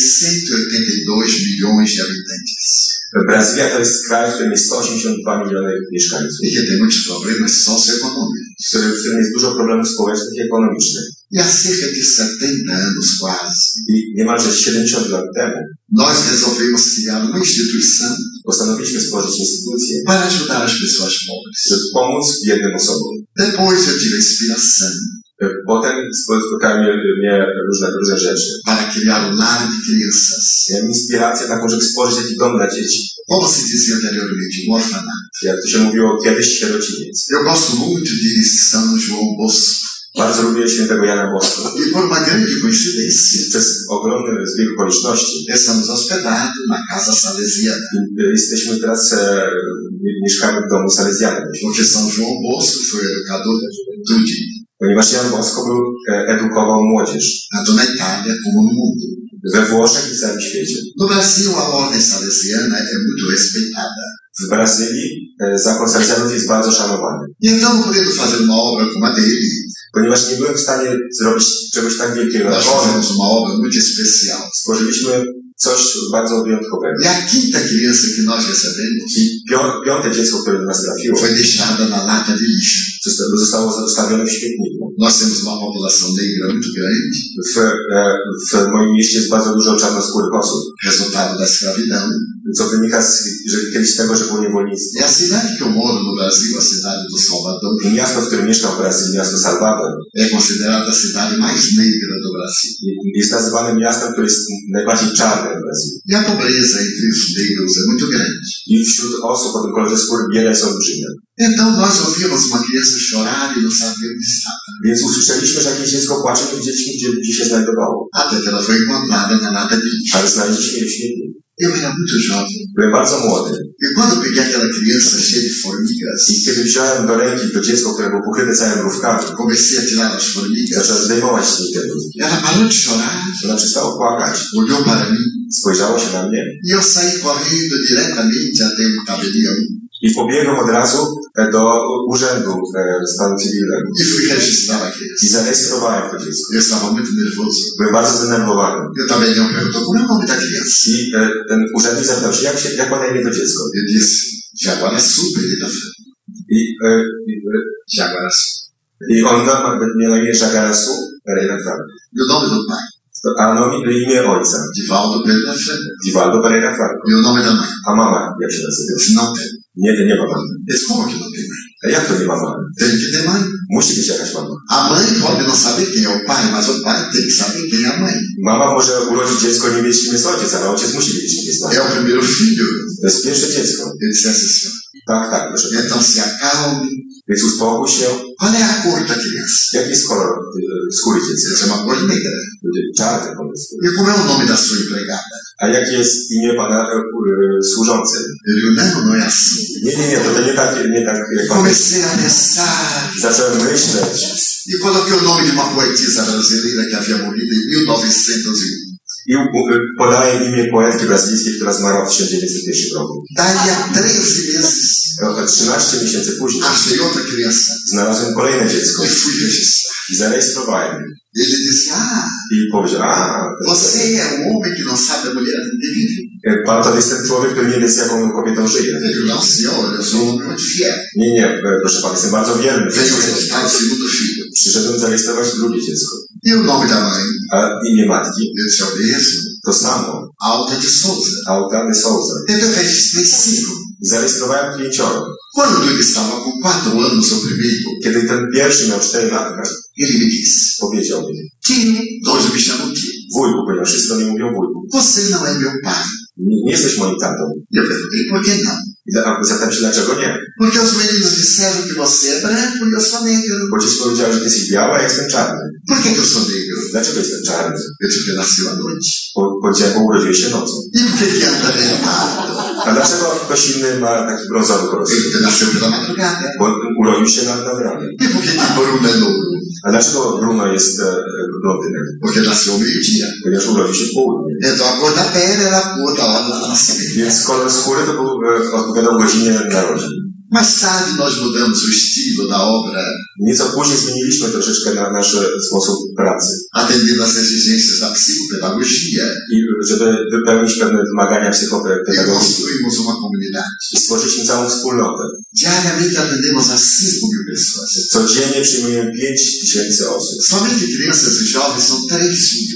182 milhões de habitantes Brazylia to jest kraj, w którym jest 182 miliony mieszkańców, e que tem muitos problemas socioeconômicos. w którym jest dużo problemów społecznych i ekonomicznych. E há cerca de 70 anos quase, I niemalże 70 lat temu nós resolvemos criar uma instituição postanowiliśmy stworzyć instytucję, para ajudar as pessoas pobres. żeby pomóc biednym osobom. Depois eu tive a inspiração Potem spotkały mnie różne rzeczy. para criar lar de crianças. Miałem inspirację taką, żeby stworzyć taki dom dla dzieci. Como se dizia anteriormente, um orfanato. Jak to się mówiło, kiedyś sierociniec. Eu gosto muito de São João Bosco. Bardzo lubię świętego Jana Bosko. E por uma grande coincidência, Przez ogromny zbieg okoliczności estamos hospedados na Casa Salesiana. jesteśmy teraz, mieszkamy w domu salezjanym. Porque São João Bosco foi educador da juventude, Ponieważ Jan Bosko edukował młodzież tanto na Itália como no mundo. we Włoszech i w całym świecie. No Brasil, a ordem salesiana é muito respeitada. W Brazylii zakon salezjanów jest bardzo szanowany. E então, não podendo fazer uma obra como a dele, Ponieważ nie byłem w stanie zrobić czegoś tak wielkiego nós jak on, fizemos uma obra muito especial. stworzyliśmy coś bardzo wyjątkowego. E a quinta criança que nós recebemos I piąte dziecko, które do nas trafiło, foi deixada na lata de lixo. zostało zostawione w śmietniku. Nós temos uma população negra muito grande, W moim mieście jest bardzo dużo czarnoskórych osób, resultado da escravidão. co wynika kiedyś z tego, że było niewolnictwo. E a cidade que eu moro no Brasil, a cidade do Salvador, I miasto, w którym mieszkam w Brazylii, miasto Salvador, é considerada a cidade mais negra do Brasil. jest nazywane miastem, które jest najbardziej czarne w Brazylii. E a pobreza entre os negros é muito grande. I wśród osób o tym kolorze skóry bieda jest olbrzymia. Então nós ouvimos uma criança chorar e não sabia onde estava. Więc usłyszeliśmy, że jakieś dziecko płacze, nie wiedzieliśmy, gdzie się znajdowało. Até que ela foi encontrada na lata de lixo. Ale znaleźliśmy je w śmietniku. Eu era muito jovem. Byłem bardzo młody. E quando eu peguei aquela criança cheia de formigas, I kiedy wziąłem do ręki to dziecko, które było pokryte całym mrówkami, comecei a tirar as formigas, zacząłem zdejmować z nich te mrówki. ela parou de chorar, Ona przestała płakać, olhou para mim spojrzało się na mnie e eu saí correndo diretamente até o tabelião i pobiegłem od razu do urzędu stanu cywilnego e fui registrar a i criança. zarejestrowałem to dziecko. Eu estava muito nervoso. Byłem bardzo zdenerwowany. E o tabelião perguntou como é o nome da criança. I ten urzędnik zapytał się, jak ma na imię to dziecko. Eu disse, Jaguaraçu, Pereira Franco. Jaguaraçu. I on miał na imię Jagarasu Pereira Franco. E o nome do pai? A imię ojca, Divaldo Pereira Franco. Divaldo Pereira Franco. E o nome da mãe? A mama, jak się nazywa? Eu disse, não tem. Nie ma mamy. Mas como que não tem mãe? A jak to nie ma mamy? Tem que ter mãe. Musi być jakaś mama. A mãe pode não saber quem é o pai, mas o pai tem que saber quem é a mãe. Mama może urodzić dziecko, nie wiedzieć, kim jest ojciec, ale ojciec musi wiedzieć, kim jest É matka. o primeiro filho. To jest pierwsze dziecko. Ele dissesse assim, Tak, proszę. então se acalme. Więc uspokój się. Qual é a cor da criança? Jaki jest kolor skóry dziecka? Essa é uma cor negra. Czarny kolor skóry. E como é o nome da sua empregada? A jakie jest imię pana służącej? Ele disse, não, não é assim. Nie, to nie tak jak pan. Comecei a pensar Zacząłem myśleć e coloquei o nome de uma poetisa brasileira que havia morrido em 1901. i podałem imię poetki brazylijskiej, która zmarła w 1901 roku. Daí a 13 meses, 13 miesięcy później achei outra criança znalazłem kolejne dziecko e fui registrar. i zarejestrowałem. Ele disse, I powiedział, você é um homem que não sabe a mulher que vive? pan to jest ten człowiek, który nie wie, z jaką kobietą żyje. Ele disse, não senhor, eu sou um homem muito fiel. Nie, proszę pana, jestem bardzo wierny. Venho registrar o segundo filho. Przyszedłem zarejestrować drugie dziecko. E o nome da mãe? A imię matki Ele disse, é o mesmo. to samo. Alta de Souza. Altany Souza. Então eu registrei 5. Zarejestrowałem 5. Quando ele estava com 4 anos, o primeiro, Kiedy ten pierwszy miał 4 lata, ele me disse, powiedział mi, tio, hoje me chamam tio, wujku, ponieważ wszyscy mi mówią wujku. você não é meu pai. Nie jesteś moim tatą. E eu perguntei, por que não? A zapytam się, dlaczego nie? Porque os meninos disseram que você é branco e eu sou negro. Bo dziś powiedziała, że ty jesteś biała, a ja jestem czarny. Por que eu sou negro? Dlaczego jestem czarny? Eu disse, porque nasceu à noite. Powiedziałem, bo urodziłeś się nocą. E por que anda arrepiado? A dlaczego ktoś inny ma taki brązowy kolor? Porque nasceu pela madrugada. Bo urodził się nad ranem. E por que Bruno é louro? A dlaczego Bruno jest blondynem? Porque nasceu ao meio-dia. Ponieważ urodził się w południe. Então a cor da pele era a cor da hora do nascimento. Więc kolor skóry to był odpowiadał godzinie narodzin. Mais tarde nós mudamos o estilo da obra, Nieco później zmieniliśmy troszeczkę na nasz sposób pracy. atendendo às exigências da psicopedagogia. I żeby wypełnić pewne wymagania E psychopedagogiczne. construímos uma comunidade. I stworzyliśmy całą wspólnotę. Diariamente atendemos a 5.000 pessoas. Codziennie przyjmujemy 5000 osób. Somente crianças e jovens são 3.000.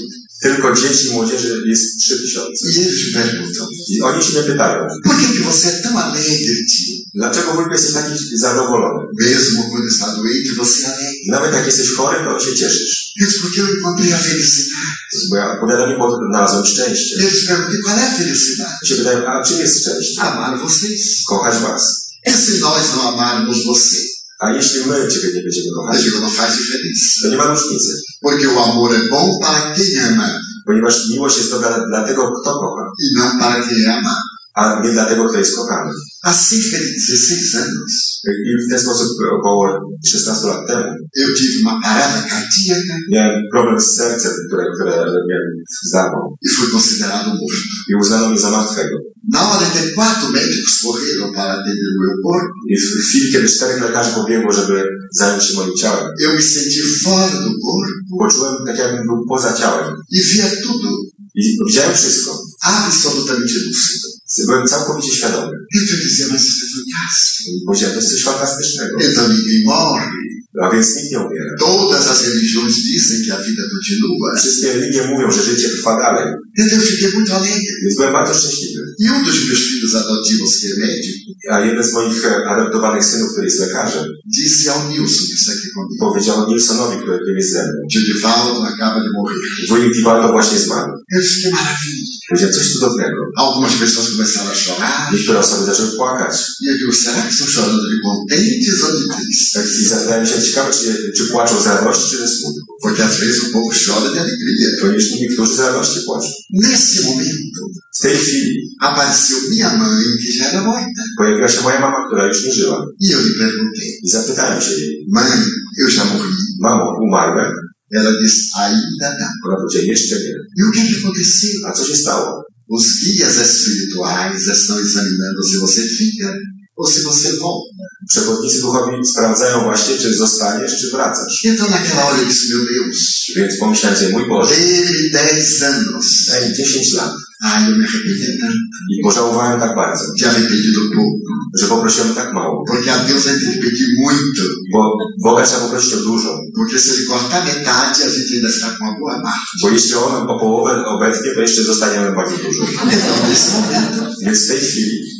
Tylko dzieci i młodzieży jest 3000. E eles perguntam, I oni się mnie pytają, por que você é tão alegre, tio? dlaczego wujku jesteś taki zadowolony? Mesmo quando está doente, você é alegre. Nawet jak jesteś chory, to się cieszysz. Eles, porque eu encontrei a felicidade. Bo ja opowiadam im, bo znalazłem szczęście. Eles perguntam, qual é a felicidade? Się pytają, a czym jest szczęście? Amar vocês. Kochać was. E se nós não amarmos você? A jeśli my Ciebie nie będziemy kochać, Aquilo não faz diferença. to nie ma różnicy. Porque o amor é bom para quem ama Ponieważ miłość jest dobra dla tego, kto kocha, e não para quem ama. a nie dla tego, kto jest kochany. Há cerca de 16 anos, I w ten sposób około 16 lat temu eu tive uma parada cardíaca miałem problem z sercem, które miałem zawał. e fui considerado morto. I uznano mnie za martwego. Na hora em que 4 médicos correram para atender o meu corpo, I w chwili, kiedy 4 lekarzy pobiegło, żeby zająć się moim ciałem, eu me senti fora do corpo poczułem, tak jakbym był poza ciałem. e via tudo I widziałem wszystko. absolutamente lúcido. Byłem całkowicie świadomy. Então eu dizia, mas isso é fantástico. Powiedziałem, to jest coś fantastycznego. Então ninguém morre. A więc nikt nie umiera. Todas as religiões dizem que a vida continua. Wszystkie religie mówią, że życie trwa dalej. Então eu fiquei muito alegre. Więc byłem bardzo szczęśliwy. E dos meus filhos adotivos, que é médico, A jeden z moich adoptowanych synów, który jest lekarzem, disse ao Nilson, que está aqui comigo, powiedział Nilsonowi, który jest ze mną. tio Divaldo acaba de morrer. Wujek Divaldo właśnie zmarł. Eu disse, que maravilha. Powiedział coś cudownego. Algumas pessoas começaram a chorar. Niektóre osoby zaczęły płakać. E eu digo, será que estão chorando de contentes ou de tristes? I zadałem się ciekawe, czy płaczą z radości, czy ze smutku. Porque às vezes o povo chora de alegria. Ponieważ niektórzy z radości płaczą. Nesse momento, W tej chwili apareceu minha mãe, que já era morta. pojawiła się moja mama, która już nie żyła. E eu lhe perguntei, I zapytałem się jej, mãe, eu já morri. mamo, umarłem? Ela disse, ainda não. Ona powiedziała, jeszcze nie. E o que é que aconteceu? A co się stało? Os guias espirituais estão examinando se você fica ou se você volta. Przewodnicy duchowi sprawdzają właśnie, czy zostaniesz, czy wracasz. Então naquela hora eu disse, meu Deus, Więc pomyślałem sobie, mój Boże, dê-me 10 anos. daj mi 10 lat. Ai, eu me arrependi tanto. I pożałowałem tak bardzo, De haver pedido pouco. że poprosiłem tak mało. Porque a Deus a gente tem que pedir muito. Bo Boga trzeba poprosić o dużo. Porque se ele cortar metade, a gente ainda está com uma boa marca. Bo jeśli on o połowę obecnie, to jeszcze zostaniemy bardzo dużo. Então, nesse momento, Więc w tej chwili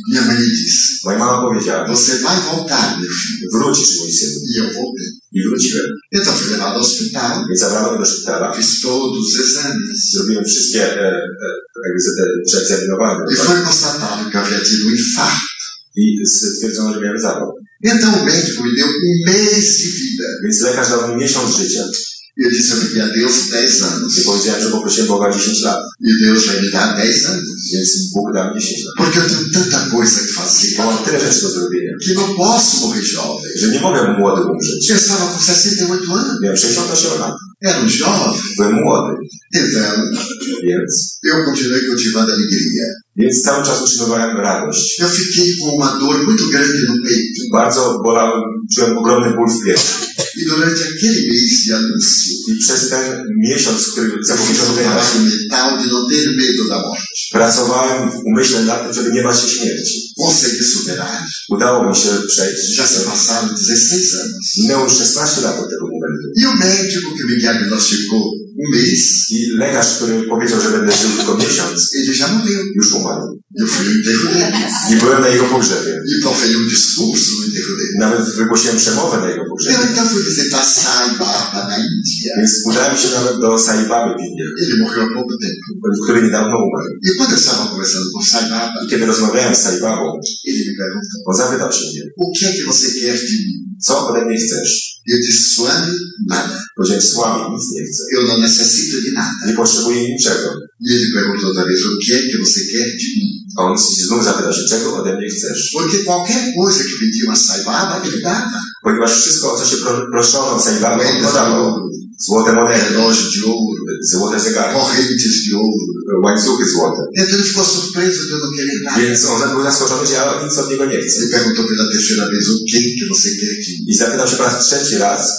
Minha mãe me disse, Moja mama powiedziała, você vai voltar, meu filho. wrócisz, mój syn. E eu voltei. I wróciłem. Então fui levado ao hospital, Więc zabrano mnie do szpitala. fiz todos os exames. Zrobiłem wszystkie przeegzaminowane. E foi constatado que eu havia tido um infarto. I stwierdzono, że miałem zawał. Então o médico me deu mês de vida. Więc lekarz dał mi miesiąc życia. E eu disse, eu pedi a Deus 10 anos. I powiedziałem, że poprosiłem Boga 10 lat. E Deus vai me dar 10 anos. Więc Bóg dał mi 10 lat. Porque eu tenho tanta coisa que fazer. Bo mam tyle rzeczy do zrobienia, Que não posso morrer jovem. że nie mogę młody umrzeć. Eu estava com 68 anos. Miałem 68 lat. Era um jovem. Byłem młody. Então, Więc eu continuei cultivando alegria. cały czas utrzymywałem radość. Eu fiquei com uma dor muito grande no peito. Bardzo bolałem, czułem ogromny ból w piersi. E durante aquele mês de anúncio, I przez ten miesiąc, który eu fiz zapowiedziano um wyjechać, trabalho mental de não ter medo da morte. pracowałem w umyśle nad tym, żeby nie bać się śmierci. Consegui superar. Udało mi się przejść. Já se passaram 16 anos. Minęło już 16 lat od tego momentu. E o médico que me diagnosticou um mês, I lekarz, który powiedział, że będę żył tylko miesiąc, ele já morreu. już umarł. Eu fui no enterro dele. I byłem na jego pogrzebie. E proferi um discurso no enterro dele. Nawet wygłosiłem przemowę na jego Eu pogrzebie. então fui visitar Sai Baba na Índia. Więc udałem się nawet do Sai Baby w Indiach, Ele morreu há pouco tempo. który niedawno umarł. E quando eu estava conversando com Sai Baba, I kiedy rozmawiałem z Sai Babą, ele me perguntou, on zapytał się mnie, o que é que você quer de mim? co ode mnie chcesz? Eu disse, Swami, nada. Powiedziałem, Słami, nic nie chcę. Eu não necessito de nada. Nie potrzebuję niczego. E ele perguntou outra vez, o que é que você quer de mim? A on znów zapytał się, czego ode mnie chcesz? Porque qualquer coisa que pediam a Sai Baba, ele dava. Ponieważ wszystko, o co się proszono od Sai Baby, on Moedas de podawał. ouro, Złote monety, relógio de ouro, złote zegary, correntes de ouro. łańcuchy złote. Então ele ficou surpreso de eu não querer nada. Więc on był zaskoczony, że ja nic od niego nie chcę. Ele perguntou pela terceira vez, o que é que você quer de mim? I zapytał się po raz trzeci raz,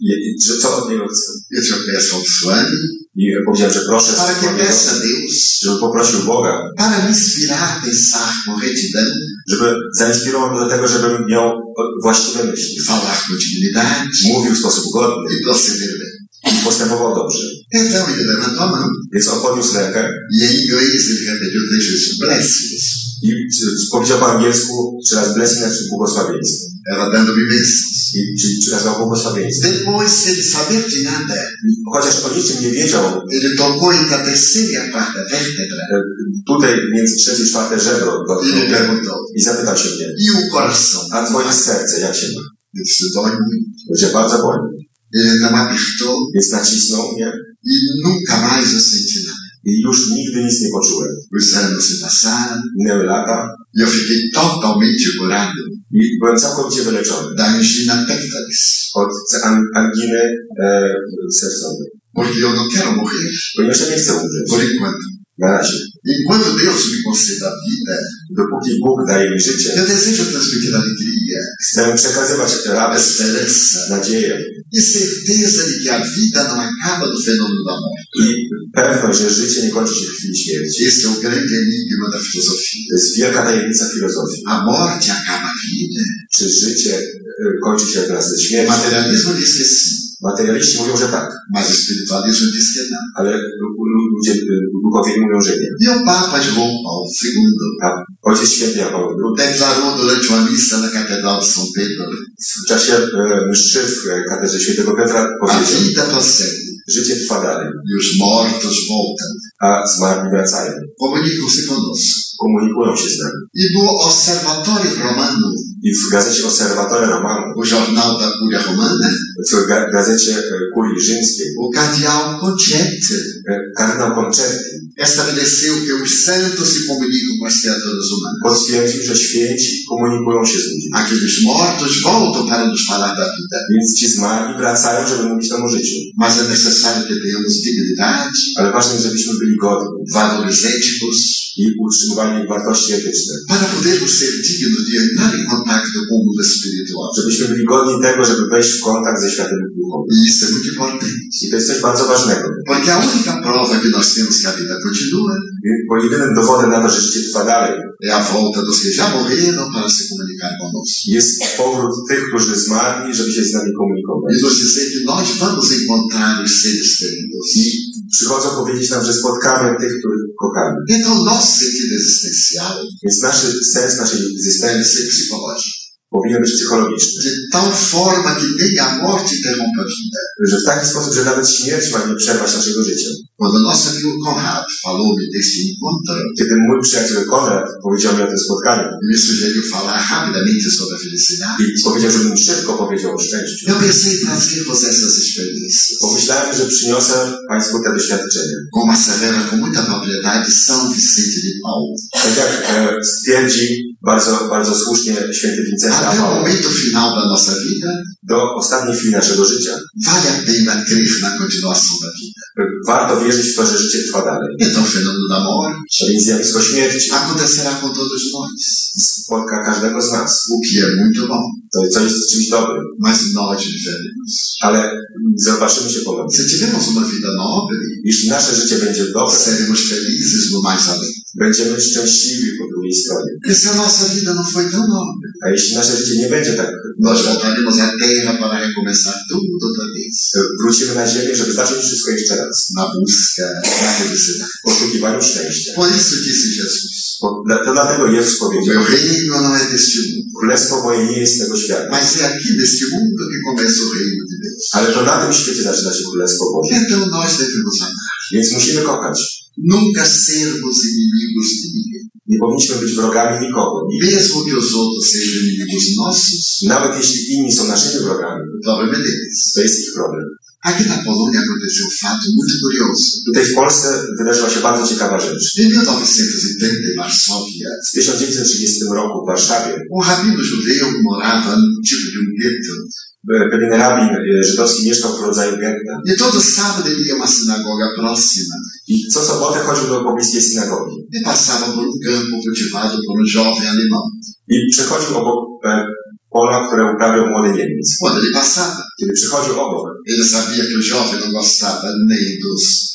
że co od niego chcę. Eu disse, eu peço ao Swami, I powiedziałem, że proszę para que Swamiego, peça a Deus, żeby poprosił Boga, para me inspirar a pensar com retidão, żeby zainspirował mnie do tego, żebym miał właściwe myśli. falar com dignidade Mówił w sposób godny e proceder bem. i postępował dobrze. Então ele levantou a mão Więc on podniósł rękę e em inglês ele repeliu 3 vezes, blessings. i powiedział po angielsku 3 razy blessing, znaczy błogosławieństwo. Era dando-me bênçãos. Czyli przekazał błogosławieństwo. Depois, sem saber de nada, Chociaż o niczym nie wiedział, ele tocou entre a terceira e a quarta vértebra tutaj między trzecie i czwarte żebro e me perguntou, i zapytał się mnie, e o coração? a twoje serce jak się ma? Eu disse, dói muito. Bo cię bardzo boli. Ele então apertou Więc nacisnął mnie e nunca mais eu senti nada. i już nigdy nic nie poczułem. Os anos se passaram Minęły lata e eu fiquei totalmente curado i byłem całkowicie wyleczony da angina pectoris. od anginy sercowej. Porque eu não quero morrer, Ponieważ ja nie chcę umrzeć. por enquanto. Na razie. Enquanto Deus me conceda a vida, Dopóki Bóg daje mi życie, eu desejo transmitir alegria, chcę przekazywać radość, esperança nadzieję e certeza de que a vida não acaba no fenômeno da morte. i pewność, że życie nie kończy się w chwili śmierci. Esse é o grande enigma da filosofia. To jest wielka tajemnica filozofii. A morte acaba a vida. Czy życie kończy się wraz ze O śmiercią? materialismo diz que sim, Materialiści mówią, że tak, mas o espiritualismo diz que não. ale ludzie duchowi mówią, że nie. E o Papa João Paulo II A Ojciec Święty Jan Paweł II declarou durante uma missa na Catedral de São Pedro: w czasie mszy w katedrze Świętego Piotra a powiedział, vida prossegue życie trwa dalej, e os mortos voltam, a zmarli wracają. comunicam-se conosco. Komunikują się z nami. E no Observatório Romano, I w gazecie Osservatore Romano, o jornal da Cúria Romana, w gazecie Kurii Rzymskiej, o cardeal Concetti kardynał Concetti estabeleceu que os santos se comunicam com as criaturas humanas. potwierdził, że święci komunikują się z ludźmi. Aqueles mortos voltam para nos falar da vida. Więc ci zmarli wracają, żeby mówić nam o życiu. Mas é necessário que tenhamos dignidade, Ale ważne jest, żebyśmy byli godni valores éticos, i utrzymywali wartości etyczne. para podermos ser dignos de entrar em contato com o mundo espiritual. Żebyśmy byli godni tego, żeby wejść w kontakt ze światem duchowym. E isso é muito importante. I to jest coś bardzo ważnego. Porque a única prova que nós temos que a vida continua Bo jedynym dowodem na to, że życie trwa dalej, é a volta dos que já morreram para se comunicar conosco. jest powrót tych, którzy zmarli, żeby się z nami komunikować. E nos dizer que nós vamos encontrar os seres queridos. I przychodzą powiedzieć nam, że spotkamy tych, kochamy. Então, o nosso sentido existencial Więc sens naszej deve egzystencji ser psicológico. powinien być psychologiczny. De tal forma que nem a morte interrompa a vida. Że w taki sposób, że nawet śmierć ma nie przerwać naszego życia. Quando nosso amigo Conrad falou-me deste encontro, Kiedy mój przyjaciel Konrad powiedział mi o tym spotkaniu me sugeriu falar rapidamente sobre a felicidade, i powiedział, żebym szybko powiedział o szczęściu, eu pensei em trazer-vos essas experiências. pomyślałem, że przyniosę Państwu te doświadczenia. Como assevera com muita propriedade São Vicente de Paulo. Tak jak stwierdzi bardzo słusznie święty Wincenty Até o Paulo, momento final da nossa vida, do ostatniej chwili naszego życia vale a pena crer na continuação da vida. warto wierzyć w to, że życie trwa dalej. Então, o fenômeno da morte A więc zjawisko śmierci acontecerá com todos nós, spotka każdego z nas. o que é muito bom, To jest czymś dobrym, mas nós vivemos. ale zobaczymy się ponownie. Se tivermos uma vida nobre, Jeśli nasze życie będzie dobre, seremos felizes no mais além. będziemy szczęśliwi po drugiej stronie. E se a nossa vida não foi tão nobre, A jeśli nasze życie nie będzie tak nós dobre, voltaremos à Terra para recomeçar tudo outra vez, wrócimy na ziemię, żeby zacząć wszystko jeszcze raz. na busca da felicidade. W poszukiwaniu szczęścia. Por isso disse Jesus, To dlatego Jezus o powiedział, meu reino não é deste mundo, królestwo moje nie jest z tego świata, mas é aqui neste mundo que começa o reino de Deus. ale to na tym świecie zaczyna się królestwo Boże. Então nós devemos amar, Więc musimy kochać. nunca sermos inimigos de ninguém. Nie powinniśmy być wrogami nikogo. Mesmo que os outros sejam inimigos nossos, Nawet jeśli inni są naszymi wrogami, o problema é deles. to jest ich problem. Aqui na Polônia aconteceu um fato muito curioso. Tutaj w Polsce wydarzyła się bardzo ciekawa rzecz. Em 1930, em Varsóvia, W 1930 roku w Warszawie rabino judeu morava num tipo de gueto. pewien rabin żydowski mieszkał w rodzaju getta E todo sábado ele ia a uma sinagoga próxima i co sobotę chodził do pobliskiej synagogi e passava por um campo cultivado por um jovem alemão. i przechodził obok pola, które uprawiał młody Niemiec. Quando ele passava, Kiedy przychodził obok, ele sabia que o jovem não gostava nem dos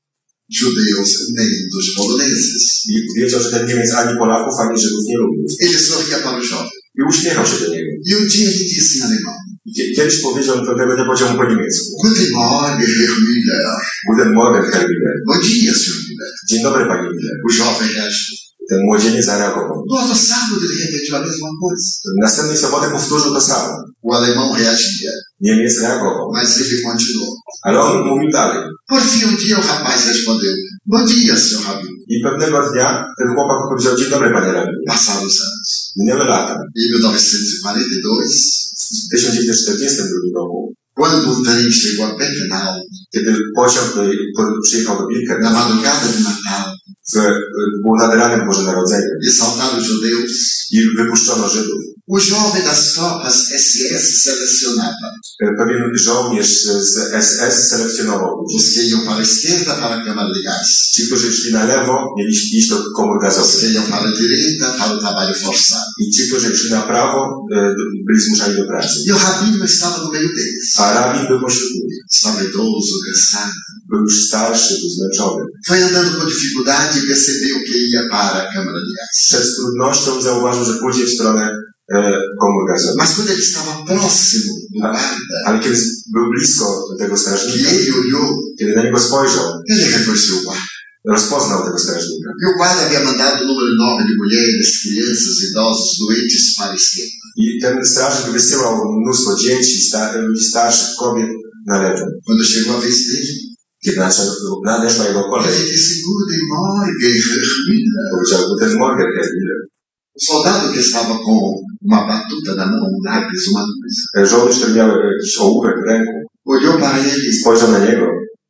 judeus, nem dos poloneses. i wiedział, że ten Niemiec ani Polaków, ani Żydów nie lubił. Ele sorria para o jovem. I uśmiechał się do niego. E um dia ele disse em alemão, Kiedyś powiedział, do tego nie powiedział mu po niemiecku. Guten Morgen, Herr Müller. Guten Morgen, Herr Miller. Bom dia, Sr. Müller. Dzień dobry, panie Miller. O jovem reagiu. Ten młodzieniec zareagował. No outro sábado ele repetiu a mesma coisa. Następnej soboty powtórzył to samo. O alemão reagia, Niemiec reagował. mas ele continuou. Ale on mówił dalej. Por fim, um dia o rapaz respondeu, bom dia, Sr. Rabino. I pewnego dnia ten chłopak powiedział, dzień dobry, panie rabin. Passaram os anos. Minęły lata. Em 1942, W 1942 roku, quando o trem chegou a Birkenau, kiedy pociąg przyjechał do na Birkenau, madrugada de Natal, było nad ranem Boże Narodzenie e saltaram os judeus, i wypuszczono Żydów. o jovem das tropas SS selecionava Pewien żołnierz z SS selekcjonował ludzi. os que iam para a esquerda para a Câmara de Gás, Ci, którzy szli na lewo, mieli iść do komór os que gazowych. iam para a direita para o trabalho forçado. I ci, którzy szli na prawo, byli zmuszani do pracy. E o rabino estava no meio deles. A rabin był pośród nich. Estava idoso, cansado. Był już starszy, był zmęczony. Foi andando com dificuldade e percebeu que ia para a Câmara de Gás. Przez trudnością zauważył, że pójdzie w stronę komór gazowych. Mas quando ele estava próximo do guarda, Ale kiedy był blisko tego que strażnika, ele olhou, kiedy na niego spojrzał, ele reconheceu o guarda. rozpoznał tego strażnika. E o guarda havia mandado um número enorme de mulheres, crianças, idosos, doentes para a esquerda. I ten strażnik wysyłał mnóstwo dzieci, ludzi starszych, kobiet na lewo. Quando chegou a vez dele, Kiedy nadeszła jego kolej, ele disse, Guten Morgen, Herr Müller. powiedział mu ten Morgan Herr Miller. O soldado que estava com uma batuta na mão, um lápis, uma coisa, Żołnierz, który miał jakiś ołówek w ręku, olhou para ele spojrzał na niego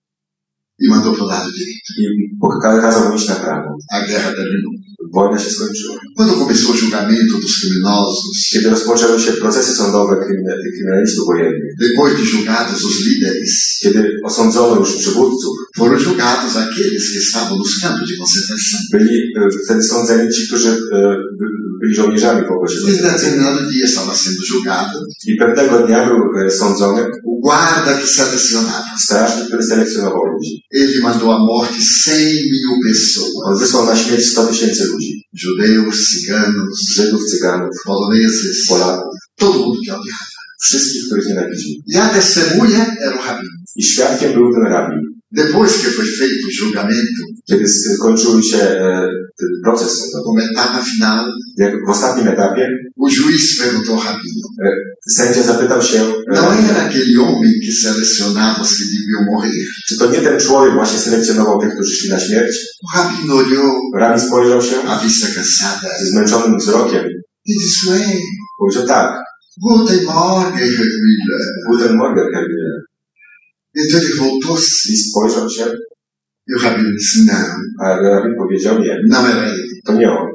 e mandou para o lado direito. i kazał mu iść na prawo. A guerra terminou. Wojna się skończyła. Quando começou o julgamento dos criminosos, Kiedy rozpoczęły się procesy sądowe kryminalistów wojennych, depois de julgados os líderes, kiedy osądzono już przywódców, foram julgados aqueles que estavam nos campos de concentração. byli wtedy sądzeni ci, którzy byli żołnierzami w obozie Em koncentracyjnym. determinado dia estava sendo julgado I pewnego dnia był sądzony o guarda que selecionava. strażnik, który selekcjonował ludzi. Ele mandou à morte 100.000 On pessoas. wysłał na śmierć 100 000 ludzi. Judeus, ciganos, Żydów, Cyganów, poloneses, Polaków. todo mundo que odiava. Wszystkich, których nienawidził. E a testemunha era o rabino. I świadkiem był ten rabin. Depois que foi feito o julgamento, Kiedy skończył się ten proces sądowy, como etapa final, jak w ostatnim etapie, o juiz perguntou ao rabino, sędzia zapytał się, não era aquele homem que selecionava os que deviam morrer? czy to nie ten człowiek właśnie selekcjonował tych, którzy szli na śmierć? O rabino olhou, Rabin spojrzał się a vista cansada, ze zmęczonym wzrokiem. e disse, ué, Powiedział tak, Guten Morgen, Herr Müller. Guten Morgen, Herr Müller. Então ele voltou-se, I spojrzał się, e o rabino disse, não, a rabin powiedział nie, não era ele. to nie on.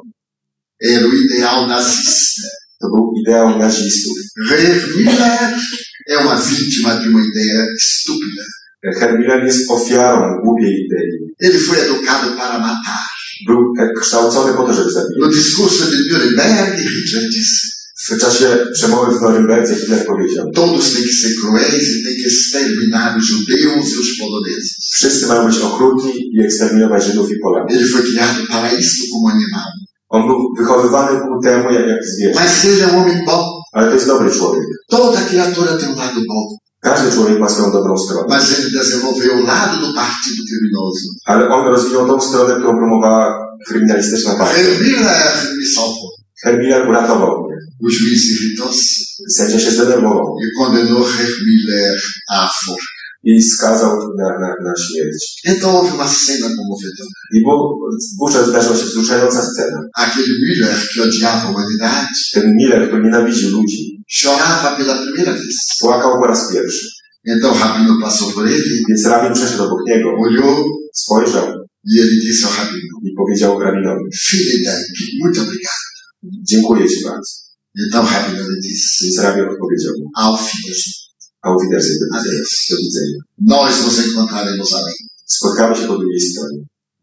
Era o ideal nazista. To był ideał nazistów. Herr Müller é uma vítima de uma ideia estúpida. Herr Müller jest ofiarą głupiej idei. Ele foi educado para matar. Był kształcony po to, żeby zabijać. No discurso de Nuremberg, Hitler disse, W czasie przemowy w Norymberdze Hitler powiedział, todos têm que ser cruéis e têm que exterminar os judeus e os poloneses. wszyscy mają być okrutni i eksterminować Żydów i Polaków. Ele foi criado para isso como animal. On był wychowywany ku temu jak zwierzę. Mas seja um homem bom. Ale to jest dobry człowiek. Toda criatura tem um lado bom. Każdy człowiek ma swoją dobrą stronę. Mas ele desenvolveu o lado do partido criminoso. Ale on rozwinął tą stronę, którą promowała kryminalistyczna partia. Herr Müller me salvou. Herr Müller uratował mnie. O juiz irritou-se Sędzia się zdenerwował e condenou Herr Müller à forca. i skazał na śmierć. Então houve uma cena comovedora. I wówczas zdarzyła się wzruszająca scena. Aquele Müller que odiava a humanidade Ten Miller, który nienawidzi ludzi, chorava pela primeira vez. płakał po raz pierwszy. Então o rabino passou por ele, Więc rabin przeszedł obok niego, olhou spojrzał e ele disse ao rabino, i powiedział rabinowi, Fidelidade, muito obrigado. dziękuję ci bardzo. Então o rabino lhe disse, Więc rabin odpowiedział mu, Auf Wiedersehen. a Wiedersehen, Adeus. do widzenia. Nós nos encontraremos além. Spotkamy się po drugiej stronie.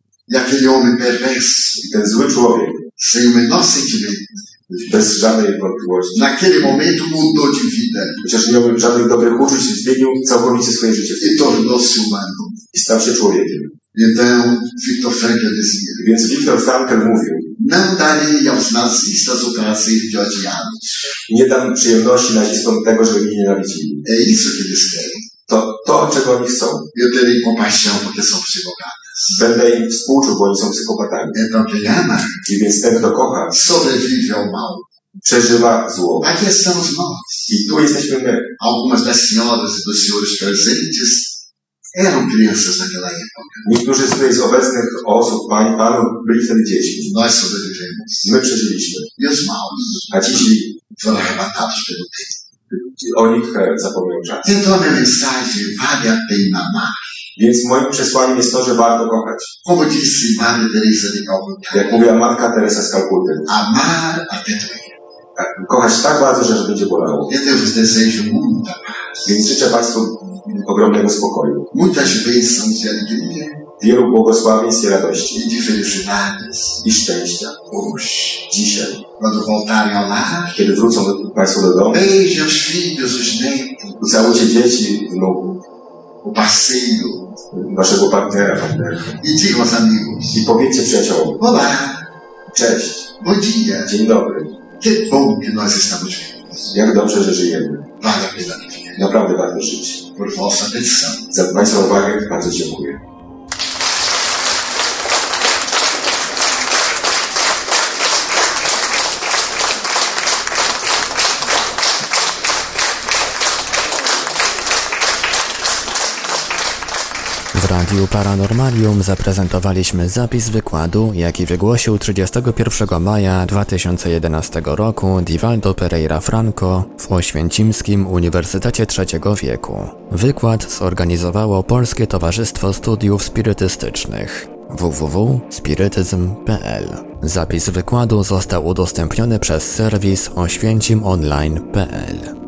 E aquele homem perverso, I ten zły człowiek, sem o menor sentimento, bez żadnej wątpliwości, naquele momento mudou de vida chociaż nie miał żadnych dobrych uczuć, zmienił całkowicie swoje życie e tornou-se humano. i stał się człowiekiem. Então, Viktor Frankl dizia, Więc Viktor Frankl mówił, não darei aos nazistas o prazer de odiá-los. nie dam przyjemności nazistom tego, żeby mnie nienawidzili. É isso que eles querem. To, czego oni chcą. Eu terei compaixão porque são psicopatas. Będę im współczuł, bo oni są psychopatami. Então, quem ama, I więc ten, kto kocha, sobrevive ao mal. przeżywa zło. Aqui estamos nós. I tu jesteśmy my. Algumas das senhoras e dos senhores presentes eram crianças naquela época. Niektórzy z obecnych osób, pań, panów, byli wtedy dziećmi. Nós sobrevivemos. My przeżyliśmy. E os maus A ci źli, foram arrebatados pelo tempo. o nich zapomniał czas. Então, a minha mensagem vale a pena amar. Więc moim przesłaniem jest to, że warto kochać. Como disse Maria Teresa de Calcutá, Jak mówiła matka Teresa z Kalkuty. amar até doer. Kochać tak bardzo, że będzie bolało. Então, eu vos desejo muita paz, Więc życzę Państwu ogromnego spokoju. muitas bênçãos de alegria Wielu błogosławieństw i radości. e de felicidades I szczęścia. hoje. Dzisiaj, Quando voltarem ao lar, kiedy wrócą Państwo do domu, beije os filhos, os netos, ucałujcie dzieci, wnuków, o parceiro waszego partnerki. e digam aos amigos, I powiedzcie przyjaciołom, olá, cześć, bom dia, dzień dobry, que bom que nós estamos vivos. jak dobrze, że żyjemy. Vale a pena viver. Naprawdę warto żyć. Por vossa atenção. Za Państwa uwagę bardzo dziękuję. W Radiu Paranormalium zaprezentowaliśmy zapis wykładu, jaki wygłosił 31 maja 2011 roku Divaldo Pereira Franco w Oświęcimskim Uniwersytecie III wieku. Wykład zorganizowało Polskie Towarzystwo Studiów Spirytystycznych www.spirytyzm.pl. Zapis wykładu został udostępniony przez serwis oświęcimonline.pl.